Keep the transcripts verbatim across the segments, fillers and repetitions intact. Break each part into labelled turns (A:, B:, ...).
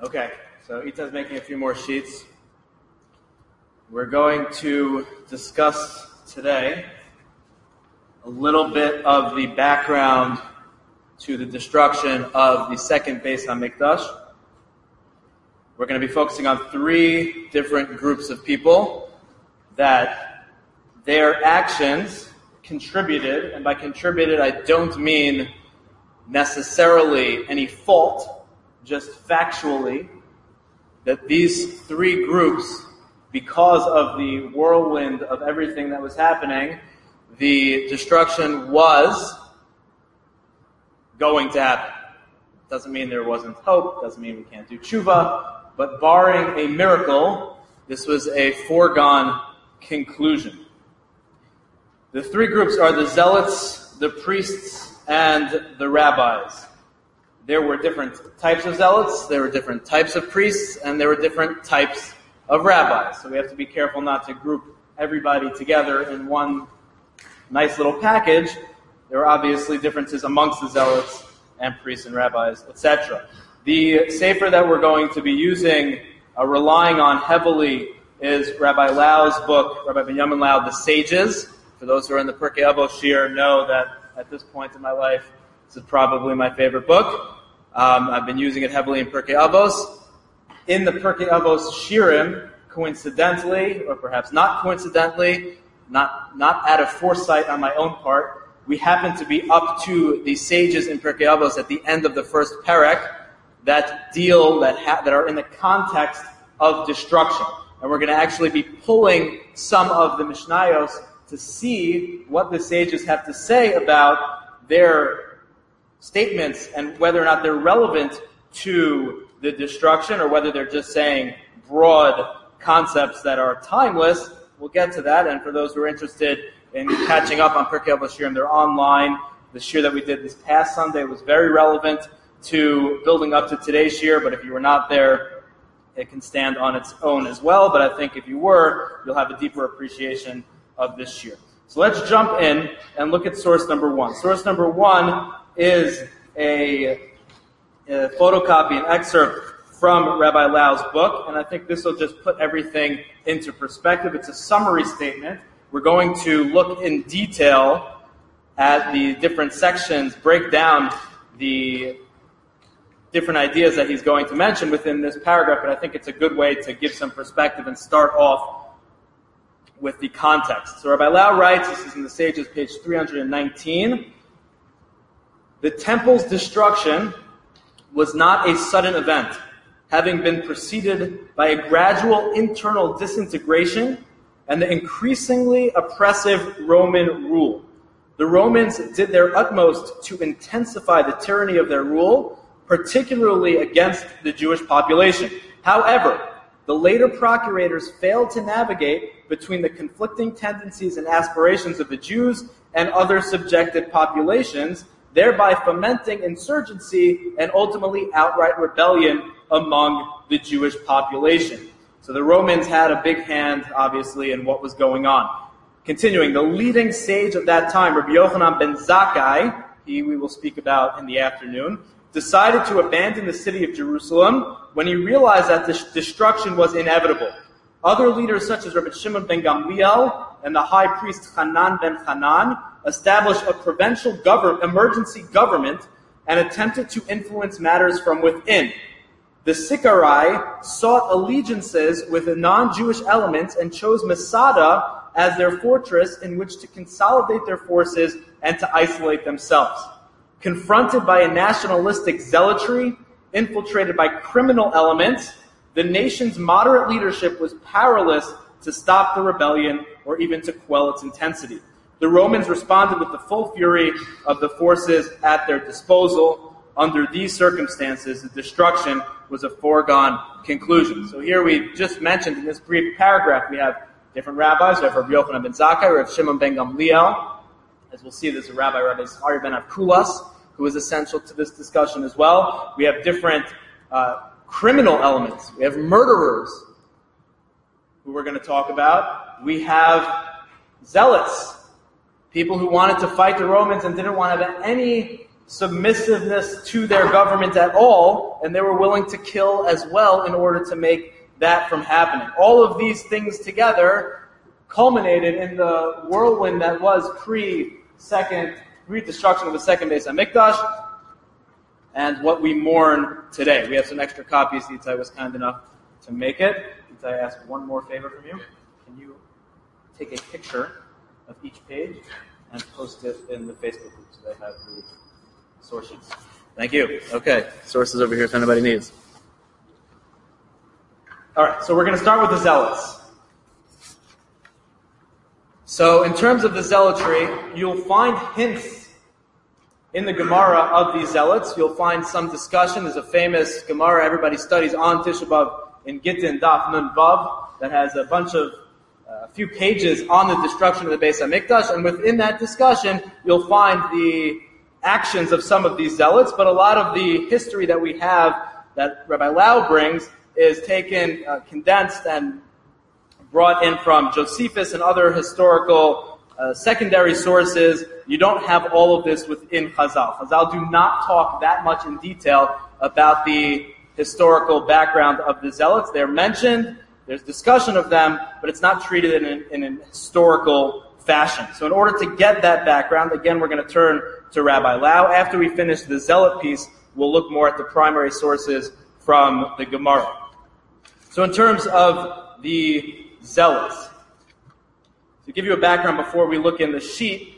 A: Okay, so Ita's making a few more sheets. We're going to discuss today a little bit of the background to the destruction of the second Beis HaMikdash. We're going to be focusing on three different groups of people that their actions contributed, and by contributed I don't mean necessarily any fault, just factually, that these three groups, because of the whirlwind of everything that was happening, the destruction was going to happen. Doesn't mean there wasn't hope, doesn't mean we can't do tshuva, but barring a miracle, this was a foregone conclusion. The three groups are the zealots, the priests, and the rabbis. There were different types of zealots, there were different types of priests, and there were different types of rabbis. So we have to be careful not to group everybody together in one nice little package. There are obviously differences amongst the zealots and priests and rabbis, et cetera. The sefer that we're going to be using, uh, relying on heavily, is Rabbi Lau's book, Rabbi Binyamin Lau, The Sages. For those who are in the Pirkei Avos Shir know that at this point in my life, this is probably my favorite book. Um, I've been using it heavily in Pirkei Avos. In the Pirkei Avos Shirim, coincidentally, or perhaps not coincidentally, not not out of foresight on my own part, we happen to be up to the sages in Pirkei Avos at the end of the first perek that deal, that ha- that are in the context of destruction. And we're going to actually be pulling some of the Mishnayos to see what the sages have to say about their statements and whether or not they're relevant to the destruction or whether they're just saying broad concepts that are timeless. We'll get to that. And for those who are interested in catching up on Pirkei Avos Shirim, they're online. The shir that we did this past Sunday was very relevant to building up to today's shir, but if you were not there, it can stand on its own as well. But I think if you were, you'll have a deeper appreciation of this shir. So let's jump in and look at source number one. Source number one is a, a photocopy, an excerpt from Rabbi Lau's book, and I think this will just put everything into perspective. It's a summary statement. We're going to look in detail at the different sections, break down the different ideas that he's going to mention within this paragraph, but I think it's a good way to give some perspective and start off with the context. So Rabbi Lau writes, this is in the Sages, page three hundred nineteen, the temple's destruction was not a sudden event, having been preceded by a gradual internal disintegration and the increasingly oppressive Roman rule. The Romans did their utmost to intensify the tyranny of their rule, particularly against the Jewish population. However, the later procurators failed to navigate between the conflicting tendencies and aspirations of the Jews and other subjected populations, thereby fomenting insurgency and ultimately outright rebellion among the Jewish population. So the Romans had a big hand, obviously, in what was going on. Continuing, the leading sage of that time, Rabbi Yochanan ben Zakkai, he we will speak about in the afternoon, decided to abandon the city of Jerusalem when he realized that this destruction was inevitable. Other leaders such as Rabbi Shimon ben Gamliel and the high priest Hanan ben Hanan established a provincial government, emergency government and attempted to influence matters from within. The Sicarii sought allegiances with the non-Jewish elements and chose Masada as their fortress in which to consolidate their forces and to isolate themselves. Confronted by a nationalistic zealotry, infiltrated by criminal elements, the nation's moderate leadership was powerless to stop the rebellion or even to quell its intensity. The Romans responded with the full fury of the forces at their disposal. Under these circumstances, the destruction was a foregone conclusion. So here we just mentioned in this brief paragraph, we have different rabbis. We have Rabbi Yochanan ben Zakkai, Rabbi Shimon ben Gamliel. As we'll see, there's a rabbi, Rabbi Zachariah ben Avkulas, who is essential to this discussion as well. We have different uh, criminal elements. We have murderers, who we're going to talk about. We have zealots, people who wanted to fight the Romans and didn't want to have any submissiveness to their government at all, and they were willing to kill as well in order to make that from happening. All of these things together culminated in the whirlwind that was pre-second, pre-destruction of the second Beis HaMikdash, and what we mourn today. We have some extra copies. Itai was kind enough to make it. Itai, I ask one more favor from you. Can you take a picture of each page and post it in the Facebook group so they have the sources? Thank you. Okay, sources over here if anybody needs. All right, so we're going to start with the Zealots. So in terms of the zealotry, you'll find hints in the Gemara of these zealots. You'll find some discussion. There's a famous Gemara everybody studies on Tisha B'Av in Gittin, Daf Nun Vav, that has a bunch of, a uh, few pages on the destruction of the Beis HaMikdash, and within that discussion, you'll find the actions of some of these zealots, but a lot of the history that we have that Rabbi Lau brings is taken, uh, condensed, and brought in from Josephus and other historical uh, secondary sources. You don't have all of this within Chazal. Chazal do not talk that much in detail about the historical background of the zealots. They're mentioned, there's discussion of them, but it's not treated in an, in an historical fashion. So in order to get that background, again, we're going to turn to Rabbi Lau. After we finish the zealot piece, we'll look more at the primary sources from the Gemara. So in terms of the zealots, to give you a background before we look in the sheet,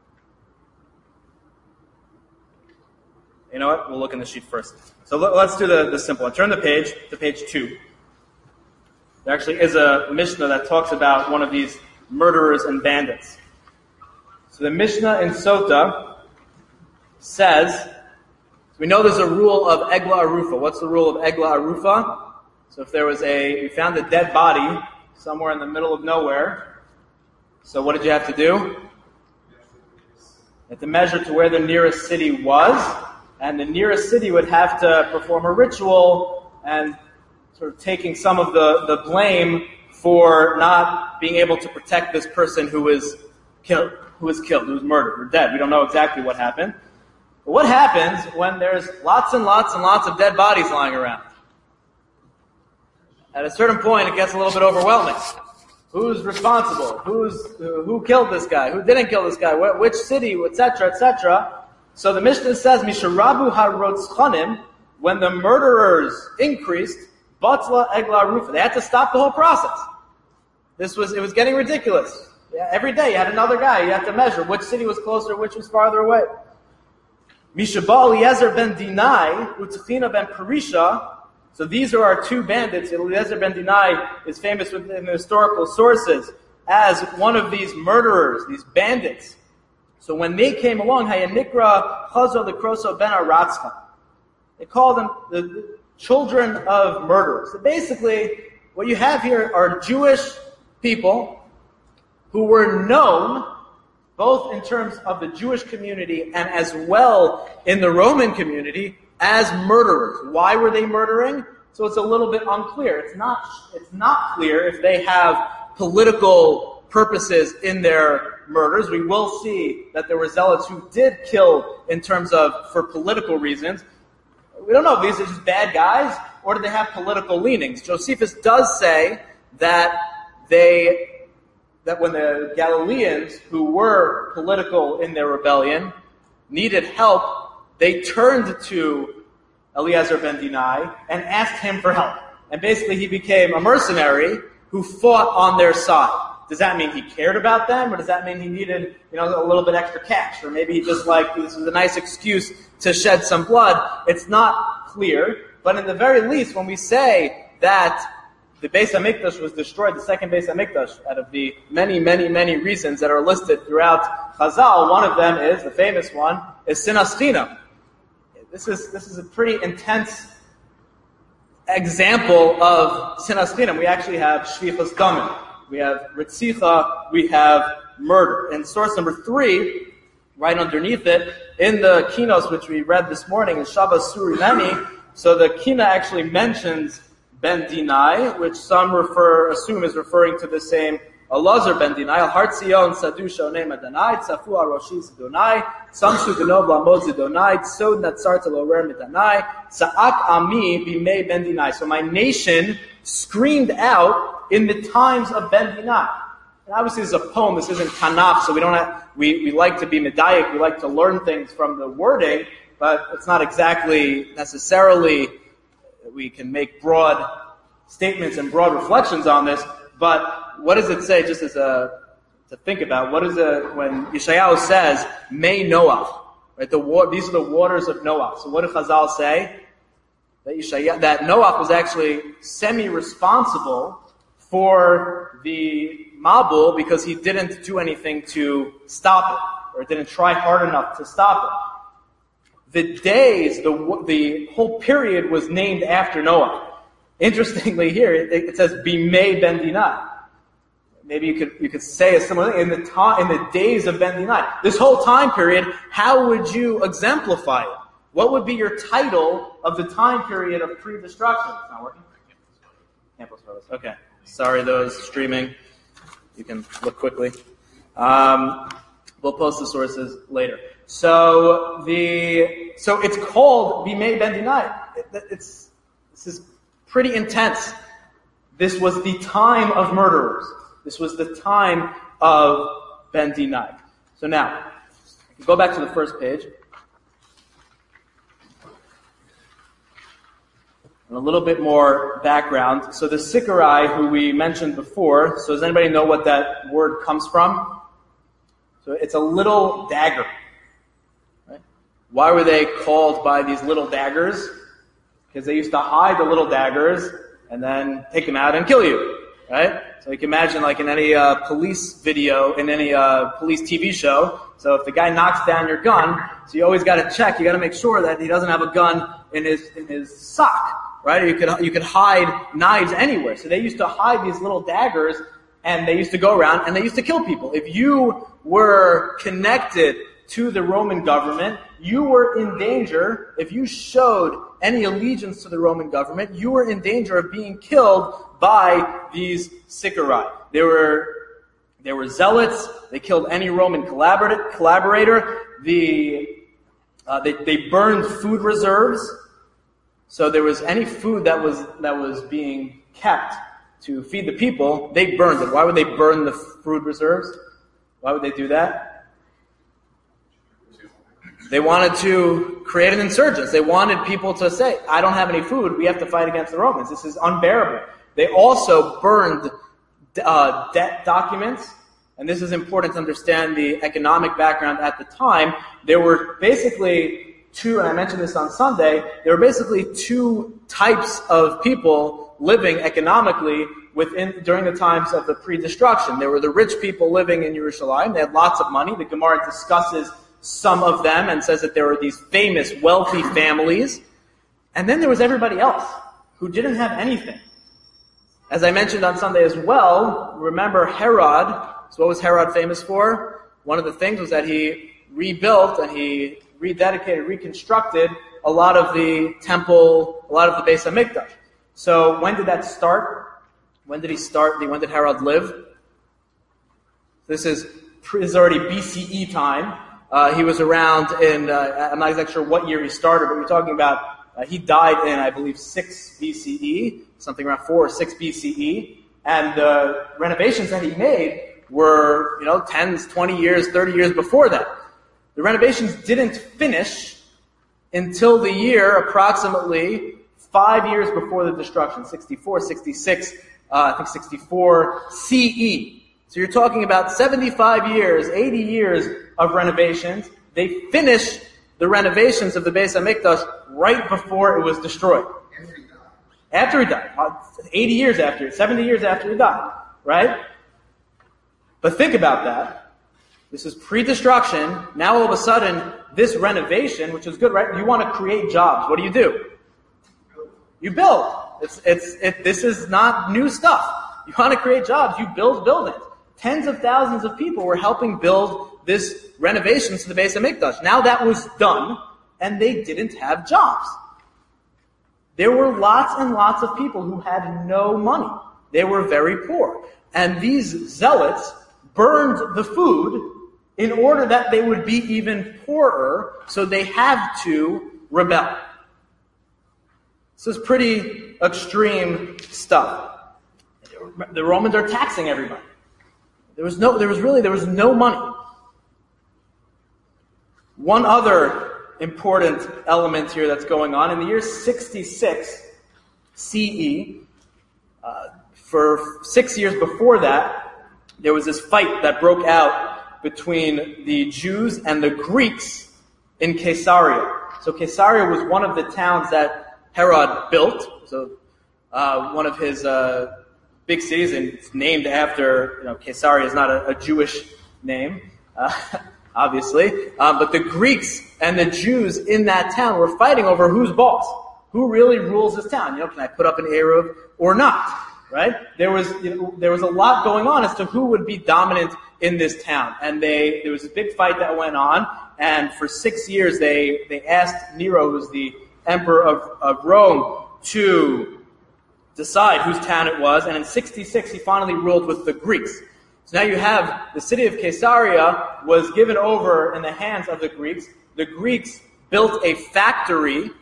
A: you know what? We'll look in the sheet first. So let's do the, the simple one. Turn the page to page two. There actually is a Mishnah that talks about one of these murderers and bandits. So the Mishnah in Sota says, we know there's a rule of Egla Arufa. What's the rule of Egla Arufa? So if there was a, we found a dead body somewhere in the middle of nowhere, so what did you have to do? You had to measure to where the nearest city was, and the nearest city would have to perform a ritual and sort of taking some of the, the blame for not being able to protect this person who was killed, who was killed, who was murdered or dead. We don't know exactly what happened. But what happens when there's lots and lots and lots of dead bodies lying around? At a certain point, it gets a little bit overwhelming. Who's responsible? Who's who killed this guy? Who didn't kill this guy? Which city? et cetera, et cetera. So the Mishnah says, "Misharabu harotzchanim." When the murderers increased, batla egla rufa. They had to stop the whole process. This was it was getting ridiculous. Yeah, every day you had another guy. You had to measure which city was closer, which was farther away. Mishabal Eliezer ben Dinai, Utzchina ben Perisha. So these are our two bandits. Eliezer ben Dinai is famous within the historical sources as one of these murderers, these bandits. So when they came along, Hayanikra Chazo Lekroso ben Aratzcha. They call them the, the children of murderers. So basically, what you have here are Jewish people who were known both in terms of the Jewish community and as well in the Roman community as murderers. Why were they murdering? So it's a little bit unclear. It's not, it's not clear if they have political purposes in their murders. We will see that there were zealots who did kill in terms of, for political reasons. We don't know if these are just bad guys or do they have political leanings. Josephus does say that they, that when the Galileans, who were political in their rebellion, needed help, they turned to Eliezer ben Dinai and asked him for help. And basically he became a mercenary who fought on their side. Does that mean he cared about them, or does that mean he needed, you know, a little bit extra cash? Or maybe he just like, this was a nice excuse to shed some blood. It's not clear, but in the very least, when we say that the Beis HaMikdash was destroyed, the second Beis HaMikdash, out of the many, many, many reasons that are listed throughout Chazal, one of them is, the famous one, is Sinas Chinam. This is this is a pretty intense example of Sinas Chinam. We actually have Shvichas Damim, we have Ritzicha, we have murder. And source number three, right underneath it, in the Kinos, which we read this morning, is Shabbos Suri Meni. So the Kina actually mentions Ben Dinai, which some refer assume is referring to the same Elazar ben Dinai, Al Har Tzion, Sadu Shonei Madanai, Tzafu Aroshi Zidonai, Samsu Denov Lamod Zidonai, Tsod Natsar Telorer Midanai, Sa'ak Ami Bimei ben Dinai. So my nation screamed out in the times of Ben Dinai. And obviously this is a poem, this isn't Tanakh, so we don't have, we, we like to be medayik, we like to learn things from the wording, but it's not exactly necessarily, we can make broad statements and broad reflections on this, but what does it say, just as a, to think about, what is it, when Yeshayahu says, May Noach, right, the wa- these are the waters of Noach. So what did Chazal say? That Yeshayahu, that Noach was actually semi-responsible for the Mabul because he didn't do anything to stop it, or didn't try hard enough to stop it. The days, the the whole period was named after Noah. Interestingly, here it, it says Bimei ben Dinai. Maybe you could you could say a similar thing in the ta- in the days of Ben Dinai. This whole time period, how would you exemplify it? What would be your title of the time period of pre-destruction? It's not working. Campus photos. Okay. Sorry, those streaming. You can look quickly. Um, we'll post the sources later. So the so it's called Bimei ben Dinai. It, it's this is pretty intense. This was the time of murderers. This was the time of Ben Dinai. So now, go back to the first page. And a little bit more background. So the Sicarai, who we mentioned before, so does anybody know what that word comes from? So it's a little dagger. Right? Why were they called by these little daggers? Because they used to hide the little daggers and then take them out and kill you. Right? So you can imagine, like in any uh, police video, in any uh, police T V show, so if the guy knocks down your gun, so you always got to check, you got to make sure that he doesn't have a gun in his in his sock, right? Or you could you could hide knives anywhere. So they used to hide these little daggers, and they used to go around and they used to kill people. If you were connected to the Roman government, you were in danger. If you showed any allegiance to the Roman government, you were in danger of being killed by these Sicarai. They were, they were zealots. They killed any Roman collaborator. collaborator. The, uh, they, they burned food reserves. So there was any food that was, that was being kept to feed the people, they burned it. Why would they burn the food reserves? Why would they do that? They wanted to create an insurgence. They wanted people to say, I don't have any food. We have to fight against the Romans. This is unbearable. They also burned uh, debt documents. And this is important to understand the economic background at the time. There were basically two, and I mentioned this on Sunday, there were basically two types of people living economically within during the times of the pre-destruction. There were the rich people living in Yerushalayim. They had lots of money. The Gemara discusses some of them and says that there were these famous, wealthy families. And then there was everybody else who didn't have anything. As I mentioned on Sunday as well, remember Herod. So what was Herod famous for? One of the things was that he rebuilt and he rededicated, reconstructed a lot of the temple, a lot of the Beis HaMikdash. So when did that start? When did he start? When did Herod live? This is, this is already B C E time. Uh, he was around in, uh, I'm not exactly sure what year he started, but we're talking about, uh, he died in, I believe, six B C E, something around four or six B C E, and the renovations that he made were, you know, ten, twenty years, thirty years before that. The renovations didn't finish until the year approximately five years before the destruction, sixty-four, sixty-six, uh, I think sixty-four C E. So you're talking about seventy-five years, eighty years of renovations. They finished the renovations of the Beis HaMikdash right before it was destroyed. After he died. After he died. eighty years after, seventy years after he died. Right? But think about that. This is pre-destruction. Now all of a sudden, this renovation, which is good, right? You want to create jobs. What do you do? You build. It's, it's, it, this is not new stuff. You want to create jobs. You build buildings. Tens of thousands of people were helping build this renovations to the Beis HaMikdash. Now that was done, and they didn't have jobs. There were lots and lots of people who had no money. They were very poor. And these zealots burned the food in order that they would be even poorer, so they had to rebel. This is pretty extreme stuff. The Romans are taxing everybody. There was no, there was really, there was no money. One other important element here that's going on, in the year sixty-six C E, uh, for six years before that, there was this fight that broke out between the Jews and the Greeks in Caesarea. So Caesarea was one of the towns that Herod built, so uh, one of his uh, big cities, and it's named after, you know, Caesarea is not a, a Jewish name, uh, obviously, uh, but the Greeks and the Jews in that town were fighting over who's boss, who really rules this town. You know, can I put up an Eruv or not? Right? There was, you know, there was a lot going on as to who would be dominant in this town, and they there was a big fight that went on. And for six years, they they asked Nero, who's the emperor of, of Rome, to decide whose town it was. And in sixty-six, he finally ruled with the Greeks. So now you have the city of Caesarea was given over in the hands of the Greeks. The Greeks built a factory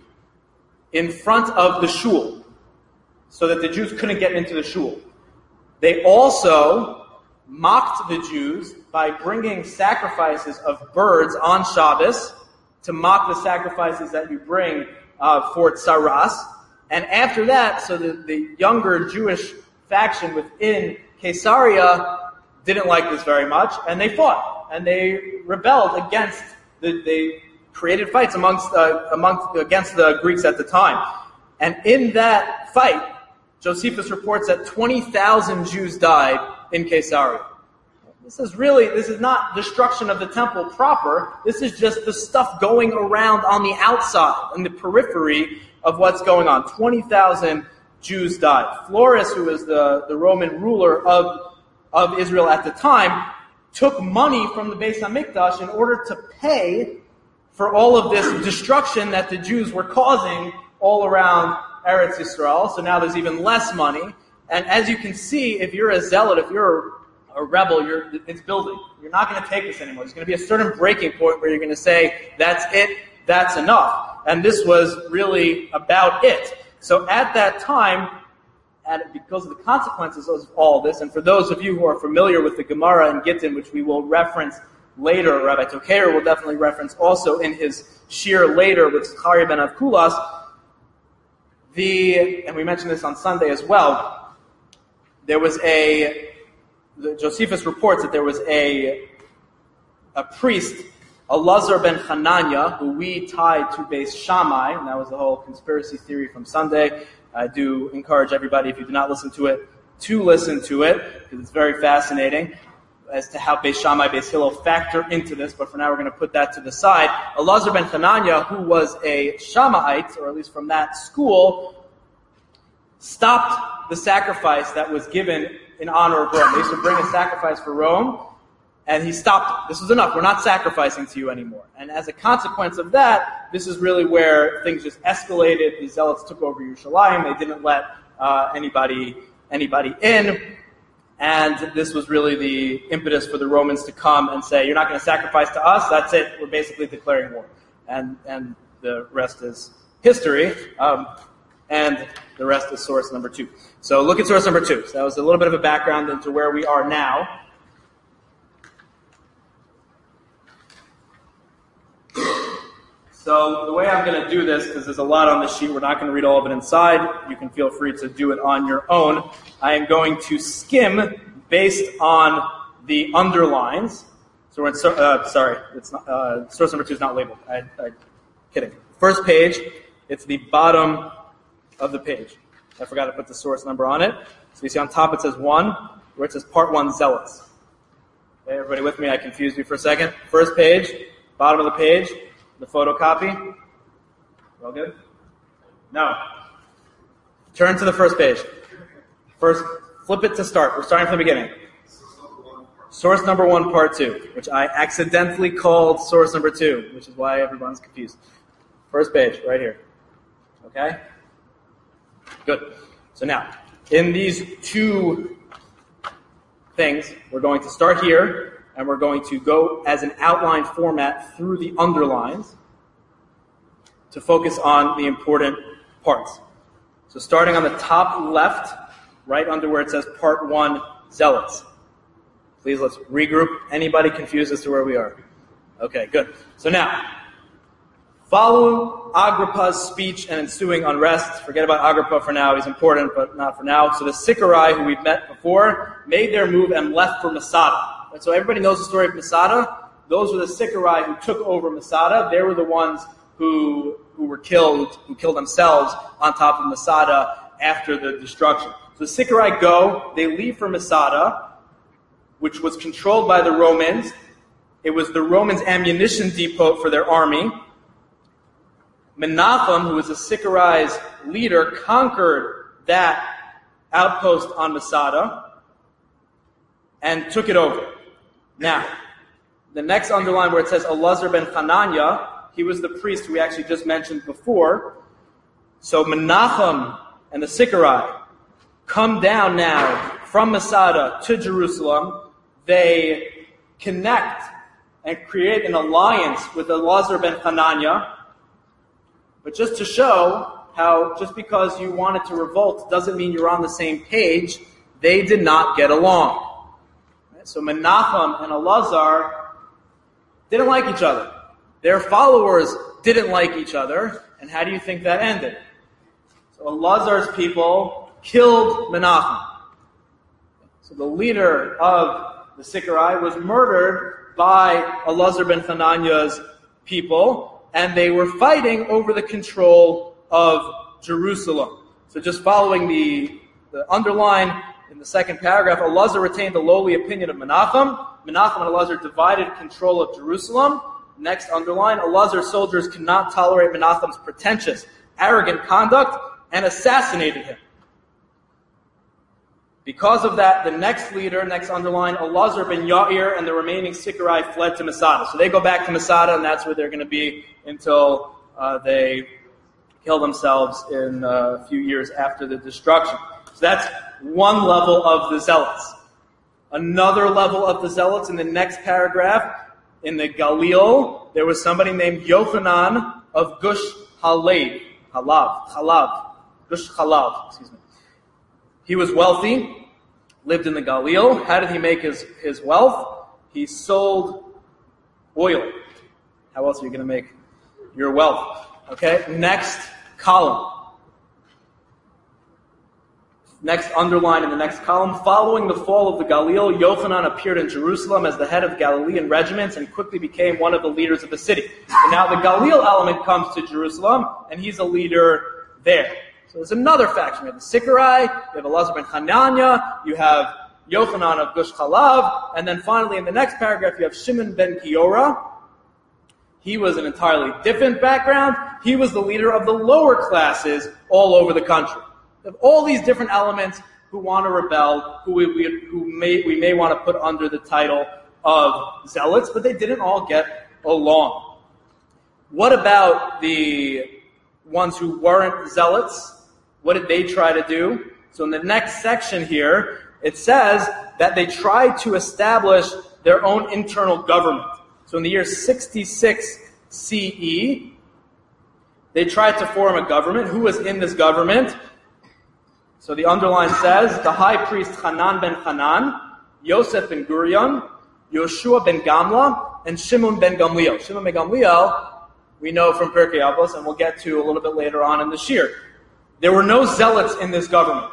A: in front of the shul, so that the Jews couldn't get into the shul. They also mocked the Jews by bringing sacrifices of birds on Shabbos to mock the sacrifices that you bring uh, for Tsaras. And after that, so the, the younger Jewish faction within Caesarea didn't like this very much, and they fought, and they rebelled against, the, they created fights amongst, uh, amongst against the Greeks at the time. And in that fight, Josephus reports that twenty thousand Jews died in Caesarea. This is really, this is not destruction of the temple proper. This is just the stuff going around on the outside, in the periphery of what's going on. twenty thousand Jews died. Florus, who was the, the Roman ruler of, of Israel at the time, took money from the Beis HaMikdash in order to pay for all of this destruction that the Jews were causing all around Eretz Yisrael. So now there's even less money. And as you can see, if you're a zealot, if you're a rebel, you're, it's building. You're not going to take this anymore. There's going to be a certain breaking point where you're going to say, that's it, that's enough. And this was really about it. So at that time, and because of the consequences of all this, and for those of you who are familiar with the Gemara and Gittin, which we will reference later, Rabbi Tokeir will definitely reference also in his shir later with Zechariah ben Avkulas, the, and we mentioned this on Sunday as well, there was a, the Josephus reports that there was a, a priest, Elazar ben Hananya, who we tied to Beis Shammai, and that was the whole conspiracy theory from Sunday. I do encourage everybody, if you do not listen to it, to listen to it, because it's very fascinating as to how Beis Shammai, Beis Hillel factor into this, but for now we're going to put that to the side. Elazar ben Hananya, who was a Shamma'ite, or at least from that school, stopped the sacrifice that was given in honor of Rome. They used to bring a sacrifice for Rome, and he stopped it. This was enough. We're not sacrificing to you anymore. And as a consequence of that, this is really where things just escalated. The Zealots took over Yerushalayim. They didn't let uh, anybody anybody in. And this was really the impetus for the Romans to come and say, you're not going to sacrifice to us, that's it, we're basically declaring war. And and the rest is history, um, and the rest is source number two. So look at source number two. So that was a little bit of a background into where we are now. So the way I'm going to do this, because there's a lot on the sheet, we're not going to read all of it inside. You can feel free to do it on your own. I am going to skim based on the underlines. So we're in, uh, sorry, it's not, uh, source number two is not labeled. I, I, kidding. First page, it's the bottom of the page. I forgot to put the source number on it. So you see on top it says one, where it says part one, Zealots. Okay, everybody with me? I confused you for a second. First page, bottom of the page. The photocopy? All good? No. Turn to the first page. First, flip it to start. We're starting from the beginning. Source number one, part two, which I accidentally called source number two, which is why everyone's confused. First page, right here. Okay? Good. So now, in these two things. We're going to start here, and we're going to go as an outline format through the underlines to focus on the important parts. So starting on the top left, right under where it says Part one, Zealots. Please, let's regroup. Anybody confused as to where we are? Okay, good. So now, following Agrippa's speech and ensuing unrest, forget about Agrippa for now, he's important, but not for now. So the Sicarii, who we've met before, made their move and left for Masada. And so everybody knows the story of Masada. Those were the Sicarii who took over Masada. They were the ones who who were killed, who killed themselves on top of Masada after the destruction. So the Sicarii go, they leave for Masada, which was controlled by the Romans. It was the Romans' ammunition depot for their army. Menachem, who was the Sicarii's leader, conquered that outpost on Masada and took it over. Now, the next underline where it says Elazar ben Hananiah, he was the priest who we actually just mentioned before. So Menachem and the Sicarii come down now from Masada to Jerusalem. They connect and create an alliance with Elazar ben Hananiah. But just to show how just because you wanted to revolt doesn't mean you're on the same page, they did not get along. So Menachem and Elazar didn't like each other. Their followers didn't like each other. And how do you think that ended? So Elazar's people killed Menachem. So the leader of the Sicarii was murdered by Elazar ben Hananiah's people, and they were fighting over the control of Jerusalem. So just following the, the underline in the second paragraph, Elazar retained the lowly opinion of Menachem. Menachem and Elazar divided control of Jerusalem. Next underline, Elazar's soldiers could not tolerate Menachem's pretentious, arrogant conduct and assassinated him. Because of that, the next leader, next underline, Elazar ben Yair and the remaining Sicarii fled to Masada. So they go back to Masada, and that's where they're going to be until uh, they kill themselves in uh, a few years after the destruction. So that's one level of the Zealots. Another level of the Zealots in the next paragraph, in the Galil, there was somebody named Yochanan of Gush Halav. Halav. Halav. Gush Halav, excuse me. He was wealthy, lived in the Galil. How did he make his, his wealth? He sold oil. How else are you going to make your wealth? Okay, next column. Next underline in the next column. Following the fall of the Galil, Yochanan appeared in Jerusalem as the head of Galilean regiments and quickly became one of the leaders of the city. And now the Galil element comes to Jerusalem, and he's a leader there. So there's another faction. You have the Sicarii, you have Elazar ben Hananiah, you have Yochanan of Gush Halav, and then finally in the next paragraph you have Shimon ben Kiora. He was an entirely different background. He was the leader of the lower classes all over the country. Of all these different elements who want to rebel, who we, we, who may, we may want to put under the title of zealots, but they didn't all get along. What about the ones who weren't zealots? What did they try to do? So in the next section here, it says that they tried to establish their own internal government. So in the year sixty-six C E, they tried to form a government. Who was in this government? So the underline says, the high priest Hanan ben Hanan, Yosef ben Gurion, Yoshua ben Gamla, and Shimon ben Gamliel. Shimon ben Gamliel, we know from Pirkei Avos, and we'll get to a little bit later on in the Shir. There were no zealots in this government.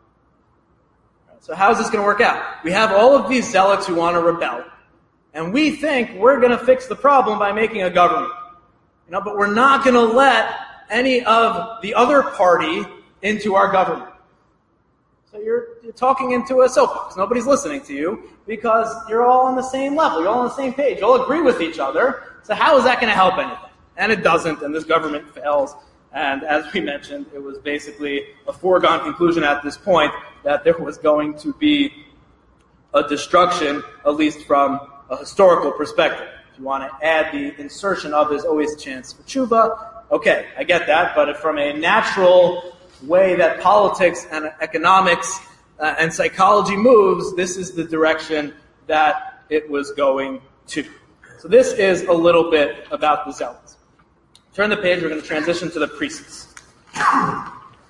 A: So how is this going to work out? We have all of these zealots who want to rebel, and we think we're going to fix the problem by making a government. You know, but we're not going to let any of the other party into our government. So you're, you're talking into a soapbox. Nobody's listening to you because you're all on the same level. You're all on the same page. You all agree with each other. So how is that going to help anything? And it doesn't, and this government fails. And as we mentioned, it was basically a foregone conclusion at this point that there was going to be a destruction, at least from a historical perspective. If you want to add the insertion of there's always a chance for tshuva, okay, I get that. But if from a natural way that politics and economics uh, and psychology moves, this is the direction that it was going to. So this is a little bit about the zealots. Turn the page, we're going to transition to the priests. And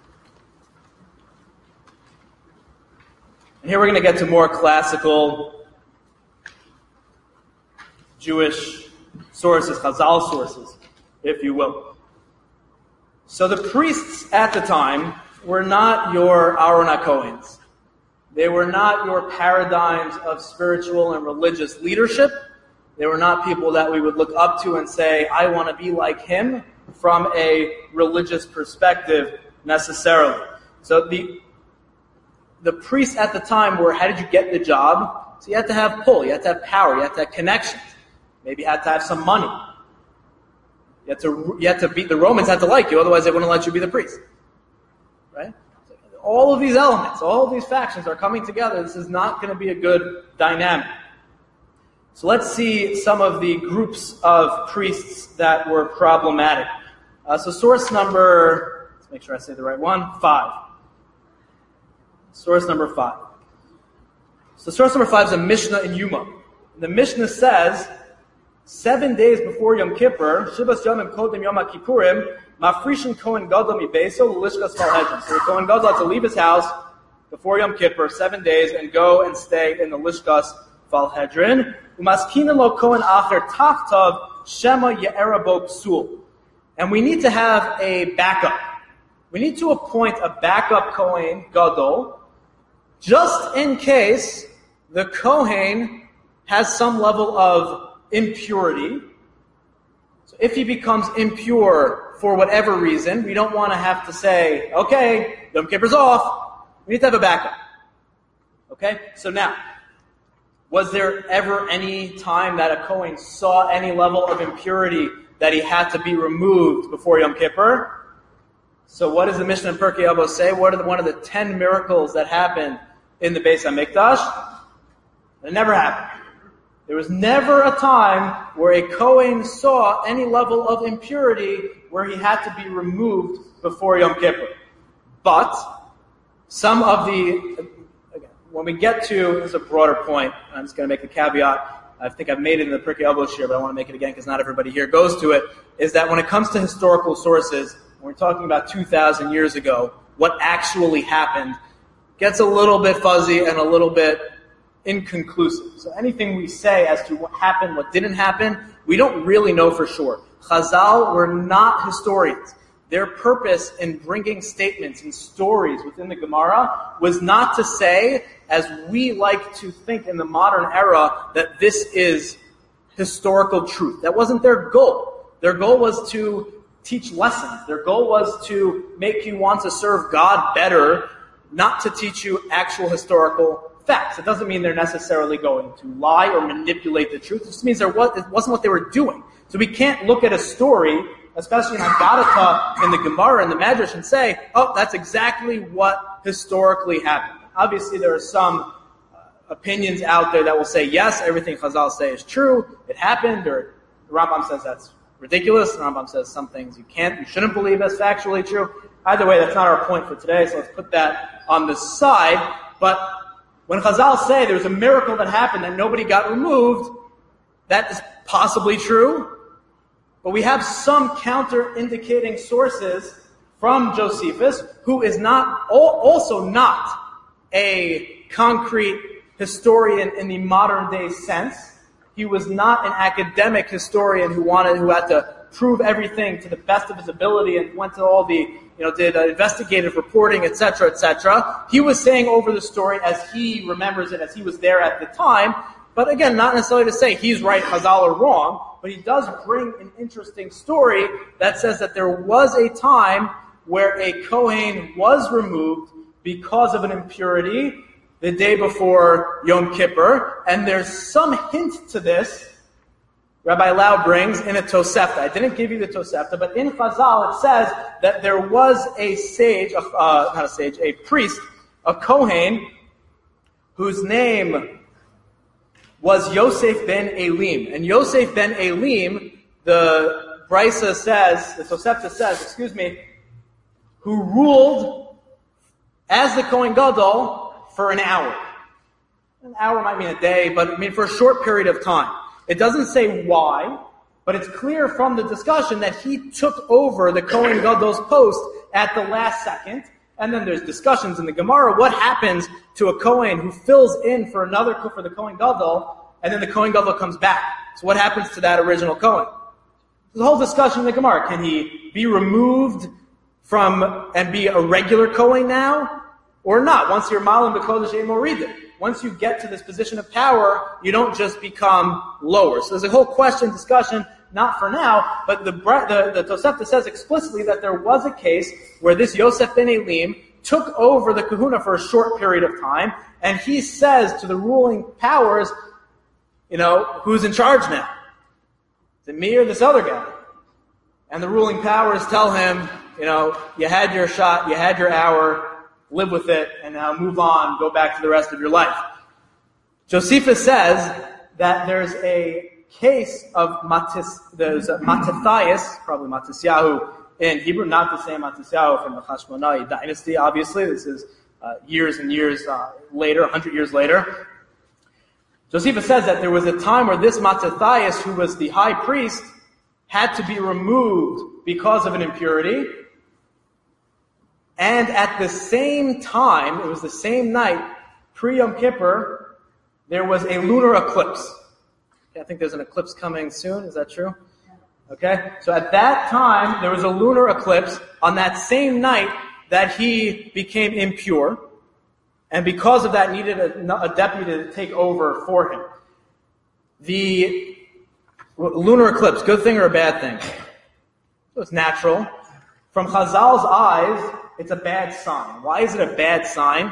A: here we're going to get to more classical Jewish sources, Chazal sources, if you will. So the priests at the time were not your Aaron HaKohens. They were not your paradigms of spiritual and religious leadership. They were not people that we would look up to and say, I want to be like him from a religious perspective necessarily. So the the priests at the time were, how did you get the job? So you had to have pull, you had to have power, you had to have connections. Maybe you had to have some money. You had to, you had to be, the Romans had to like you, otherwise they wouldn't let you be the priest. Right? All of these elements, all of these factions are coming together. This is not going to be a good dynamic. So let's see some of the groups of priests that were problematic. Uh, so source number, let's make sure I say the right one, five. Source number five. So source number five is a Mishnah in Yuma. The Mishnah says, seven days before Yom Kippur, Shivas Yomim Kodim Yom HaKippurim, Mafrishin Kohen Gadol Mibeso L'Lishkas Valhedron. So the Kohen Gadol had to leave his house before Yom Kippur, seven days, and go and stay in the Lishkas Valhedron. Umaskina lo Kohen Acher Tachtav Shema Ye'erabo Psul. And we need to have a backup. We need to appoint a backup Kohen Gadol, just in case the Kohen has some level of impurity. So if he becomes impure for whatever reason, we don't want to have to say, okay, Yom Kippur's off. We need to have a backup. Okay? So now, was there ever any time that a Kohen saw any level of impurity that he had to be removed before Yom Kippur? So what does the Mishnah in Pirkei Avos say? What are the, one of the ten miracles that happened in the Beis HaMikdash? It never happened. There was never a time where a Kohen saw any level of impurity where he had to be removed before Yom Kippur. But some of the, again, when we get to, this is a broader point, I'm just going to make a caveat. I think I've made it in the Pirkei Avos here, but I want to make it again because not everybody here goes to it, is that when it comes to historical sources, when we're talking about two thousand years ago, what actually happened gets a little bit fuzzy and a little bit inconclusive. So anything we say as to what happened, what didn't happen, we don't really know for sure. Chazal were not historians. Their purpose in bringing statements and stories within the Gemara was not to say, as we like to think in the modern era, that this is historical truth. That wasn't their goal. Their goal was to teach lessons. Their goal was to make you want to serve God better, not to teach you actual historical facts. It doesn't mean they're necessarily going to lie or manipulate the truth. It just means there was, it wasn't what they were doing. So we can't look at a story, especially in Haggadah, in the Gemara, in the Medrash, and say, oh, that's exactly what historically happened. Obviously, there are some uh, opinions out there that will say, yes, everything Chazal say is true, it happened, or the Rambam says that's ridiculous. The Rambam says some things you can't, you shouldn't believe as factually true. Either way, that's not our point for today, so let's put that on the side. But when Chazal say there's a miracle that happened that nobody got removed, that is possibly true. But we have some counter-indicating sources from Josephus, who is not also not a concrete historian in the modern-day sense. He was not an academic historian who wanted, who had to prove everything to the best of his ability and went to all the, you know, did uh, investigative reporting, et cetera, et cetera. He was saying over the story as he remembers it, as he was there at the time. But again, not necessarily to say he's right, Chazal are wrong, but he does bring an interesting story that says that there was a time where a Kohen was removed because of an impurity the day before Yom Kippur, and there's some hint to this Rabbi Lau brings in a Tosefta. I didn't give you the Tosefta, but in Chazal it says that there was a sage, uh, not a sage, a priest, a Kohen, whose name was Yosef ben Elim. And Yosef ben Elim, the Brisa says, the Tosefta says, excuse me, who ruled as the Kohen Gadol for an hour. An hour might mean a day, but I mean for a short period of time. It doesn't say why, but it's clear from the discussion that he took over the Kohen Gadol's post at the last second. And then there's discussions in the Gemara. What happens to a Kohen who fills in for another for the Kohen Gadol, and then the Kohen Gadol comes back? So what happens to that original Kohen? There's a whole discussion in the Gemara. Can he be removed from and be a regular Kohen now, or not? Once you're Malim B'Kodesh Ein Moridim, once you get to this position of power, you don't just become lower. So there's a whole question, discussion, not for now, but the the, the Tosefta says explicitly that there was a case where this Yosef ben Elim took over the kahuna for a short period of time, and he says to the ruling powers, you know, who's in charge now? Is it me or this other guy? And the ruling powers tell him, you know, you had your shot, you had your hour, live with it, and now move on, go back to the rest of your life. Josephus says that there's a case of Matis, there's a Mattathias, probably Matisyahu in Hebrew, not the same Matisyahu from the Hashmonai dynasty, obviously. This is uh, years and years uh, later, one hundred years later. Josephus says that there was a time where this Mattathias, who was the high priest, had to be removed because of an impurity. And at the same time, it was the same night, pre-Yom Kippur, there was a lunar eclipse. Okay, I think there's an eclipse coming soon. Is that true? Okay. So at that time, there was a lunar eclipse on that same night that he became impure. And because of that, needed a, a deputy to take over for him. The lunar eclipse, good thing or a bad thing? So it's natural. From Chazal's eyes, it's a bad sign. Why is it a bad sign?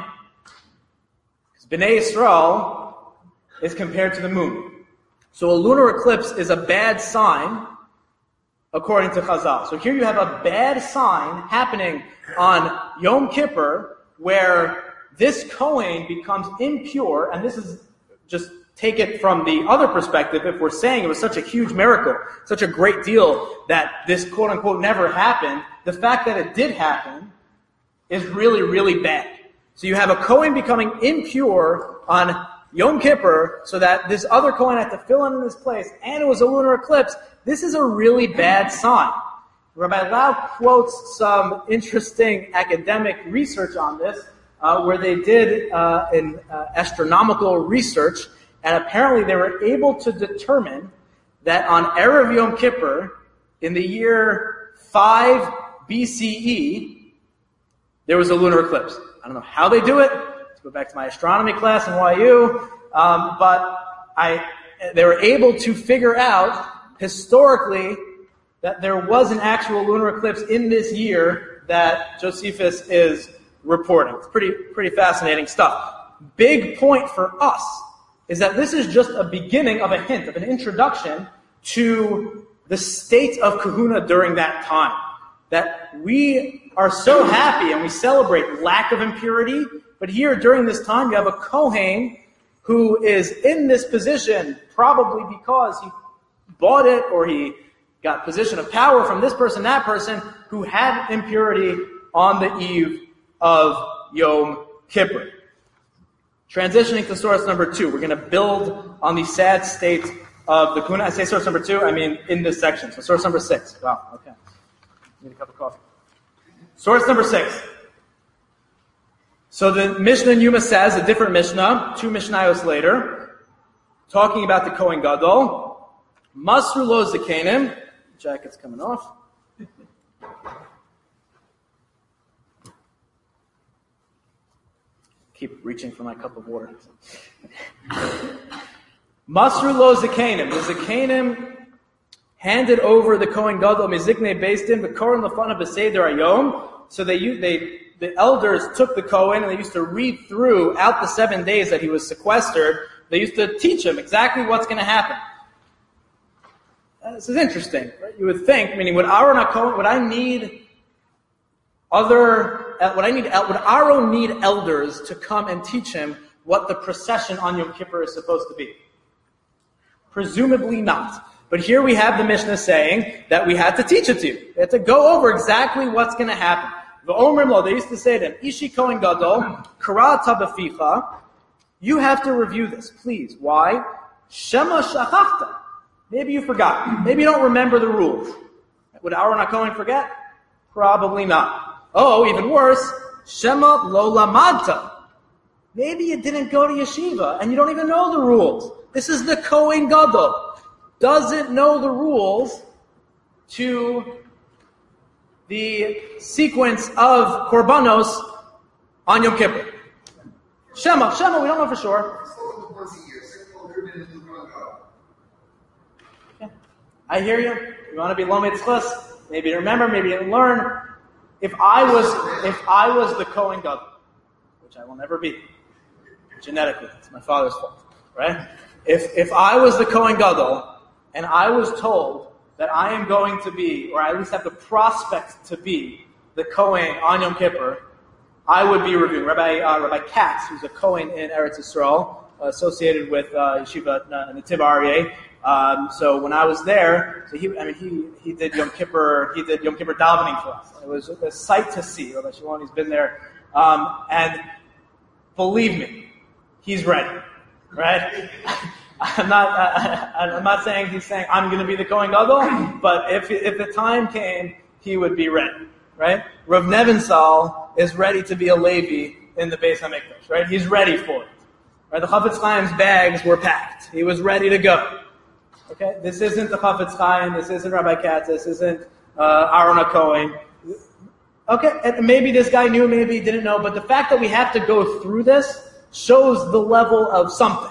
A: Because Bnei Yisrael is compared to the moon. So a lunar eclipse is a bad sign, according to Chazal. So here you have a bad sign happening on Yom Kippur, where this Kohen becomes impure, and this is just take it from the other perspective. If we're saying it was such a huge miracle, such a great deal that this quote-unquote never happened, the fact that it did happen is really, really bad. So you have a Kohen becoming impure on Yom Kippur so that this other Kohen had to fill in in this place, and it was a lunar eclipse. This is a really bad sign. Rabbi Lau quotes some interesting academic research on this, uh, where they did uh, an uh, astronomical research, and apparently they were able to determine that on Erev Yom Kippur, in the year five B C E, there was a lunar eclipse. I don't know how they do it. Let's go back to my astronomy class in Y U. Um, but I, they were able to figure out historically that there was an actual lunar eclipse in this year that Josephus is reporting. It's pretty, pretty fascinating stuff. Big point for us is that this is just a beginning of a hint, of an introduction to the state of kahuna during that time. That we are so happy and we celebrate lack of impurity, but here during this time you have a Kohen who is in this position probably because he bought it or he got position of power from this person, that person, who had impurity on the eve of Yom Kippur. Transitioning to source number two, we're going to build on the sad state of the kahuna. I say source number two, I mean in this section. So source number six. Wow, okay. Need a cup of coffee. Source number six. So the Mishnah in Yuma says, a different Mishnah, two Mishnayos later, talking about the Kohen Gadol. Masru lo zekanim. Jacket's coming off. Keep reaching for my cup of water. Masru lo zekanim. The zekanim handed over the Kohen Gadol miziknei beis din v'korin lefanav b'seder hayom. So they, they, the elders took the Kohen and they used to read through out the seven days that he was sequestered. They used to teach him exactly what's going to happen. Uh, this is interesting, right? You would think, meaning, would Aaron Kohen, would I need other, would I need, would Aaron need elders to come and teach him what the procession on Yom Kippur is supposed to be? Presumably not. But here we have the Mishnah saying that we had to teach it to you. We had to go over exactly what's going to happen. V'omrim lo, they used to say to him, Ishi Kohen Gadol, Karata b'ficha, you have to review this, please. Why? Shema shachachta. Maybe you forgot. Maybe you don't remember the rules. Would Aaron HaKohen forget? Probably not. Oh, even worse, Shema lo lamadta. Maybe you didn't go to yeshiva and you don't even know the rules. This is the Kohen Gadol. Doesn't know the rules to the sequence of korbanos on Yom Kippur. Shema, Shema, we don't know for sure. Okay. I hear you. You want to be Lomei Tzchus? Maybe you remember, maybe you didn't learn. If I was, if I was the Kohen Gadol, which I will never be, genetically, it's my father's fault, right? If if I was the Kohen Gadol and I was told that I am going to be, or I at least have the prospect to be, the Kohen on Yom Kippur, I would be reviewing. Rabbi uh, Rabbi Katz, who's a Kohen in Eretz Yisrael, uh, associated with uh, Yeshiva uh, Netiv Aryeh. Um, so when I was there, so he, I mean, he he did Yom Kippur, he did Yom Kippur davening for us. It was a sight to see. Rabbi Shiloni's been there, um, and believe me, he's ready, right? I'm not. I, I'm not saying he's saying I'm going to be the Kohen Gadol, but if if the time came, he would be ready, right? Rav Nevinsal is ready to be a Levi in the Beis Hamikdash, right? He's ready for it, right? The Chafetz Chaim's bags were packed; he was ready to go. Okay, this isn't the Chafetz Chaim. This isn't Rabbi Katz. This isn't uh, Aaron HaKohen. Okay, and maybe this guy knew, maybe he didn't know, but the fact that we have to go through this shows the level of something.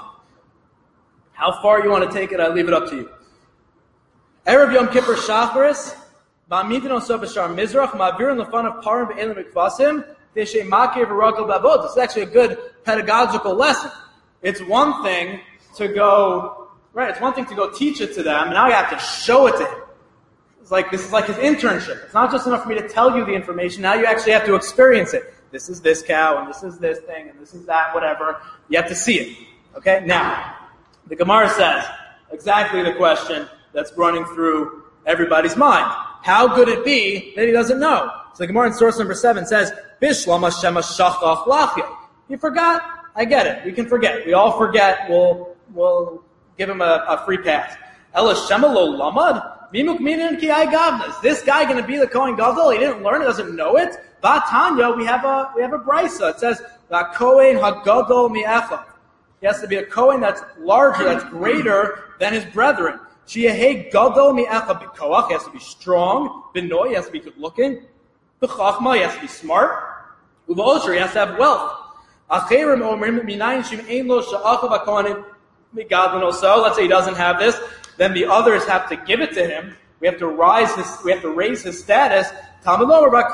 A: How far you want to take it, I leave it up to you. Erev Yom Kippur Shacharis, Ba'amidin Oso B'Shar Mizrach, Ma'avirin L'fan of Parim Be'elim Mikvasim, Tishe Makir V'Ragel B'Avod. This is actually a good pedagogical lesson. It's one thing to go, right, it's one thing to go teach it to them, and now you have to show it to him. It's like, this is like his internship. It's not just enough for me to tell you the information, now you actually have to experience it. This is this cow, and this is this thing, and this is that, whatever. You have to see it. Okay, now, the Gemara says exactly the question that's running through everybody's mind. How could it be that he doesn't know? So the Gemara in source number seven says, Bishlam Hashem Shachach Lachya. You forgot? I get it. We can forget. We all forget. We'll we'll give him a, a free pass. Ela Shema Lo Lamad? Mimuk Minin Ki Ai Gavna. Is this guy going to be the Kohen Gadol? He didn't learn. He doesn't know it. Vatanya, we have a we have a brisa. It says the Kohen Hagadol Mi'echad. He has to be a Kohen that's larger, that's greater than his brethren. Shiahei Gadol Mi'echad B'Koach. He has to be strong. B'Noi, he has to be good looking. B'Chachma, he has to be smart. Uv'Osher, he has to have wealth. Acherim Omrim Minayin Shim Ein Lo Sha'achav HaKohanim Migadlin Also. Let's say he doesn't have this. Then the others have to give it to him. We have to rise his, we have to raise his status. So I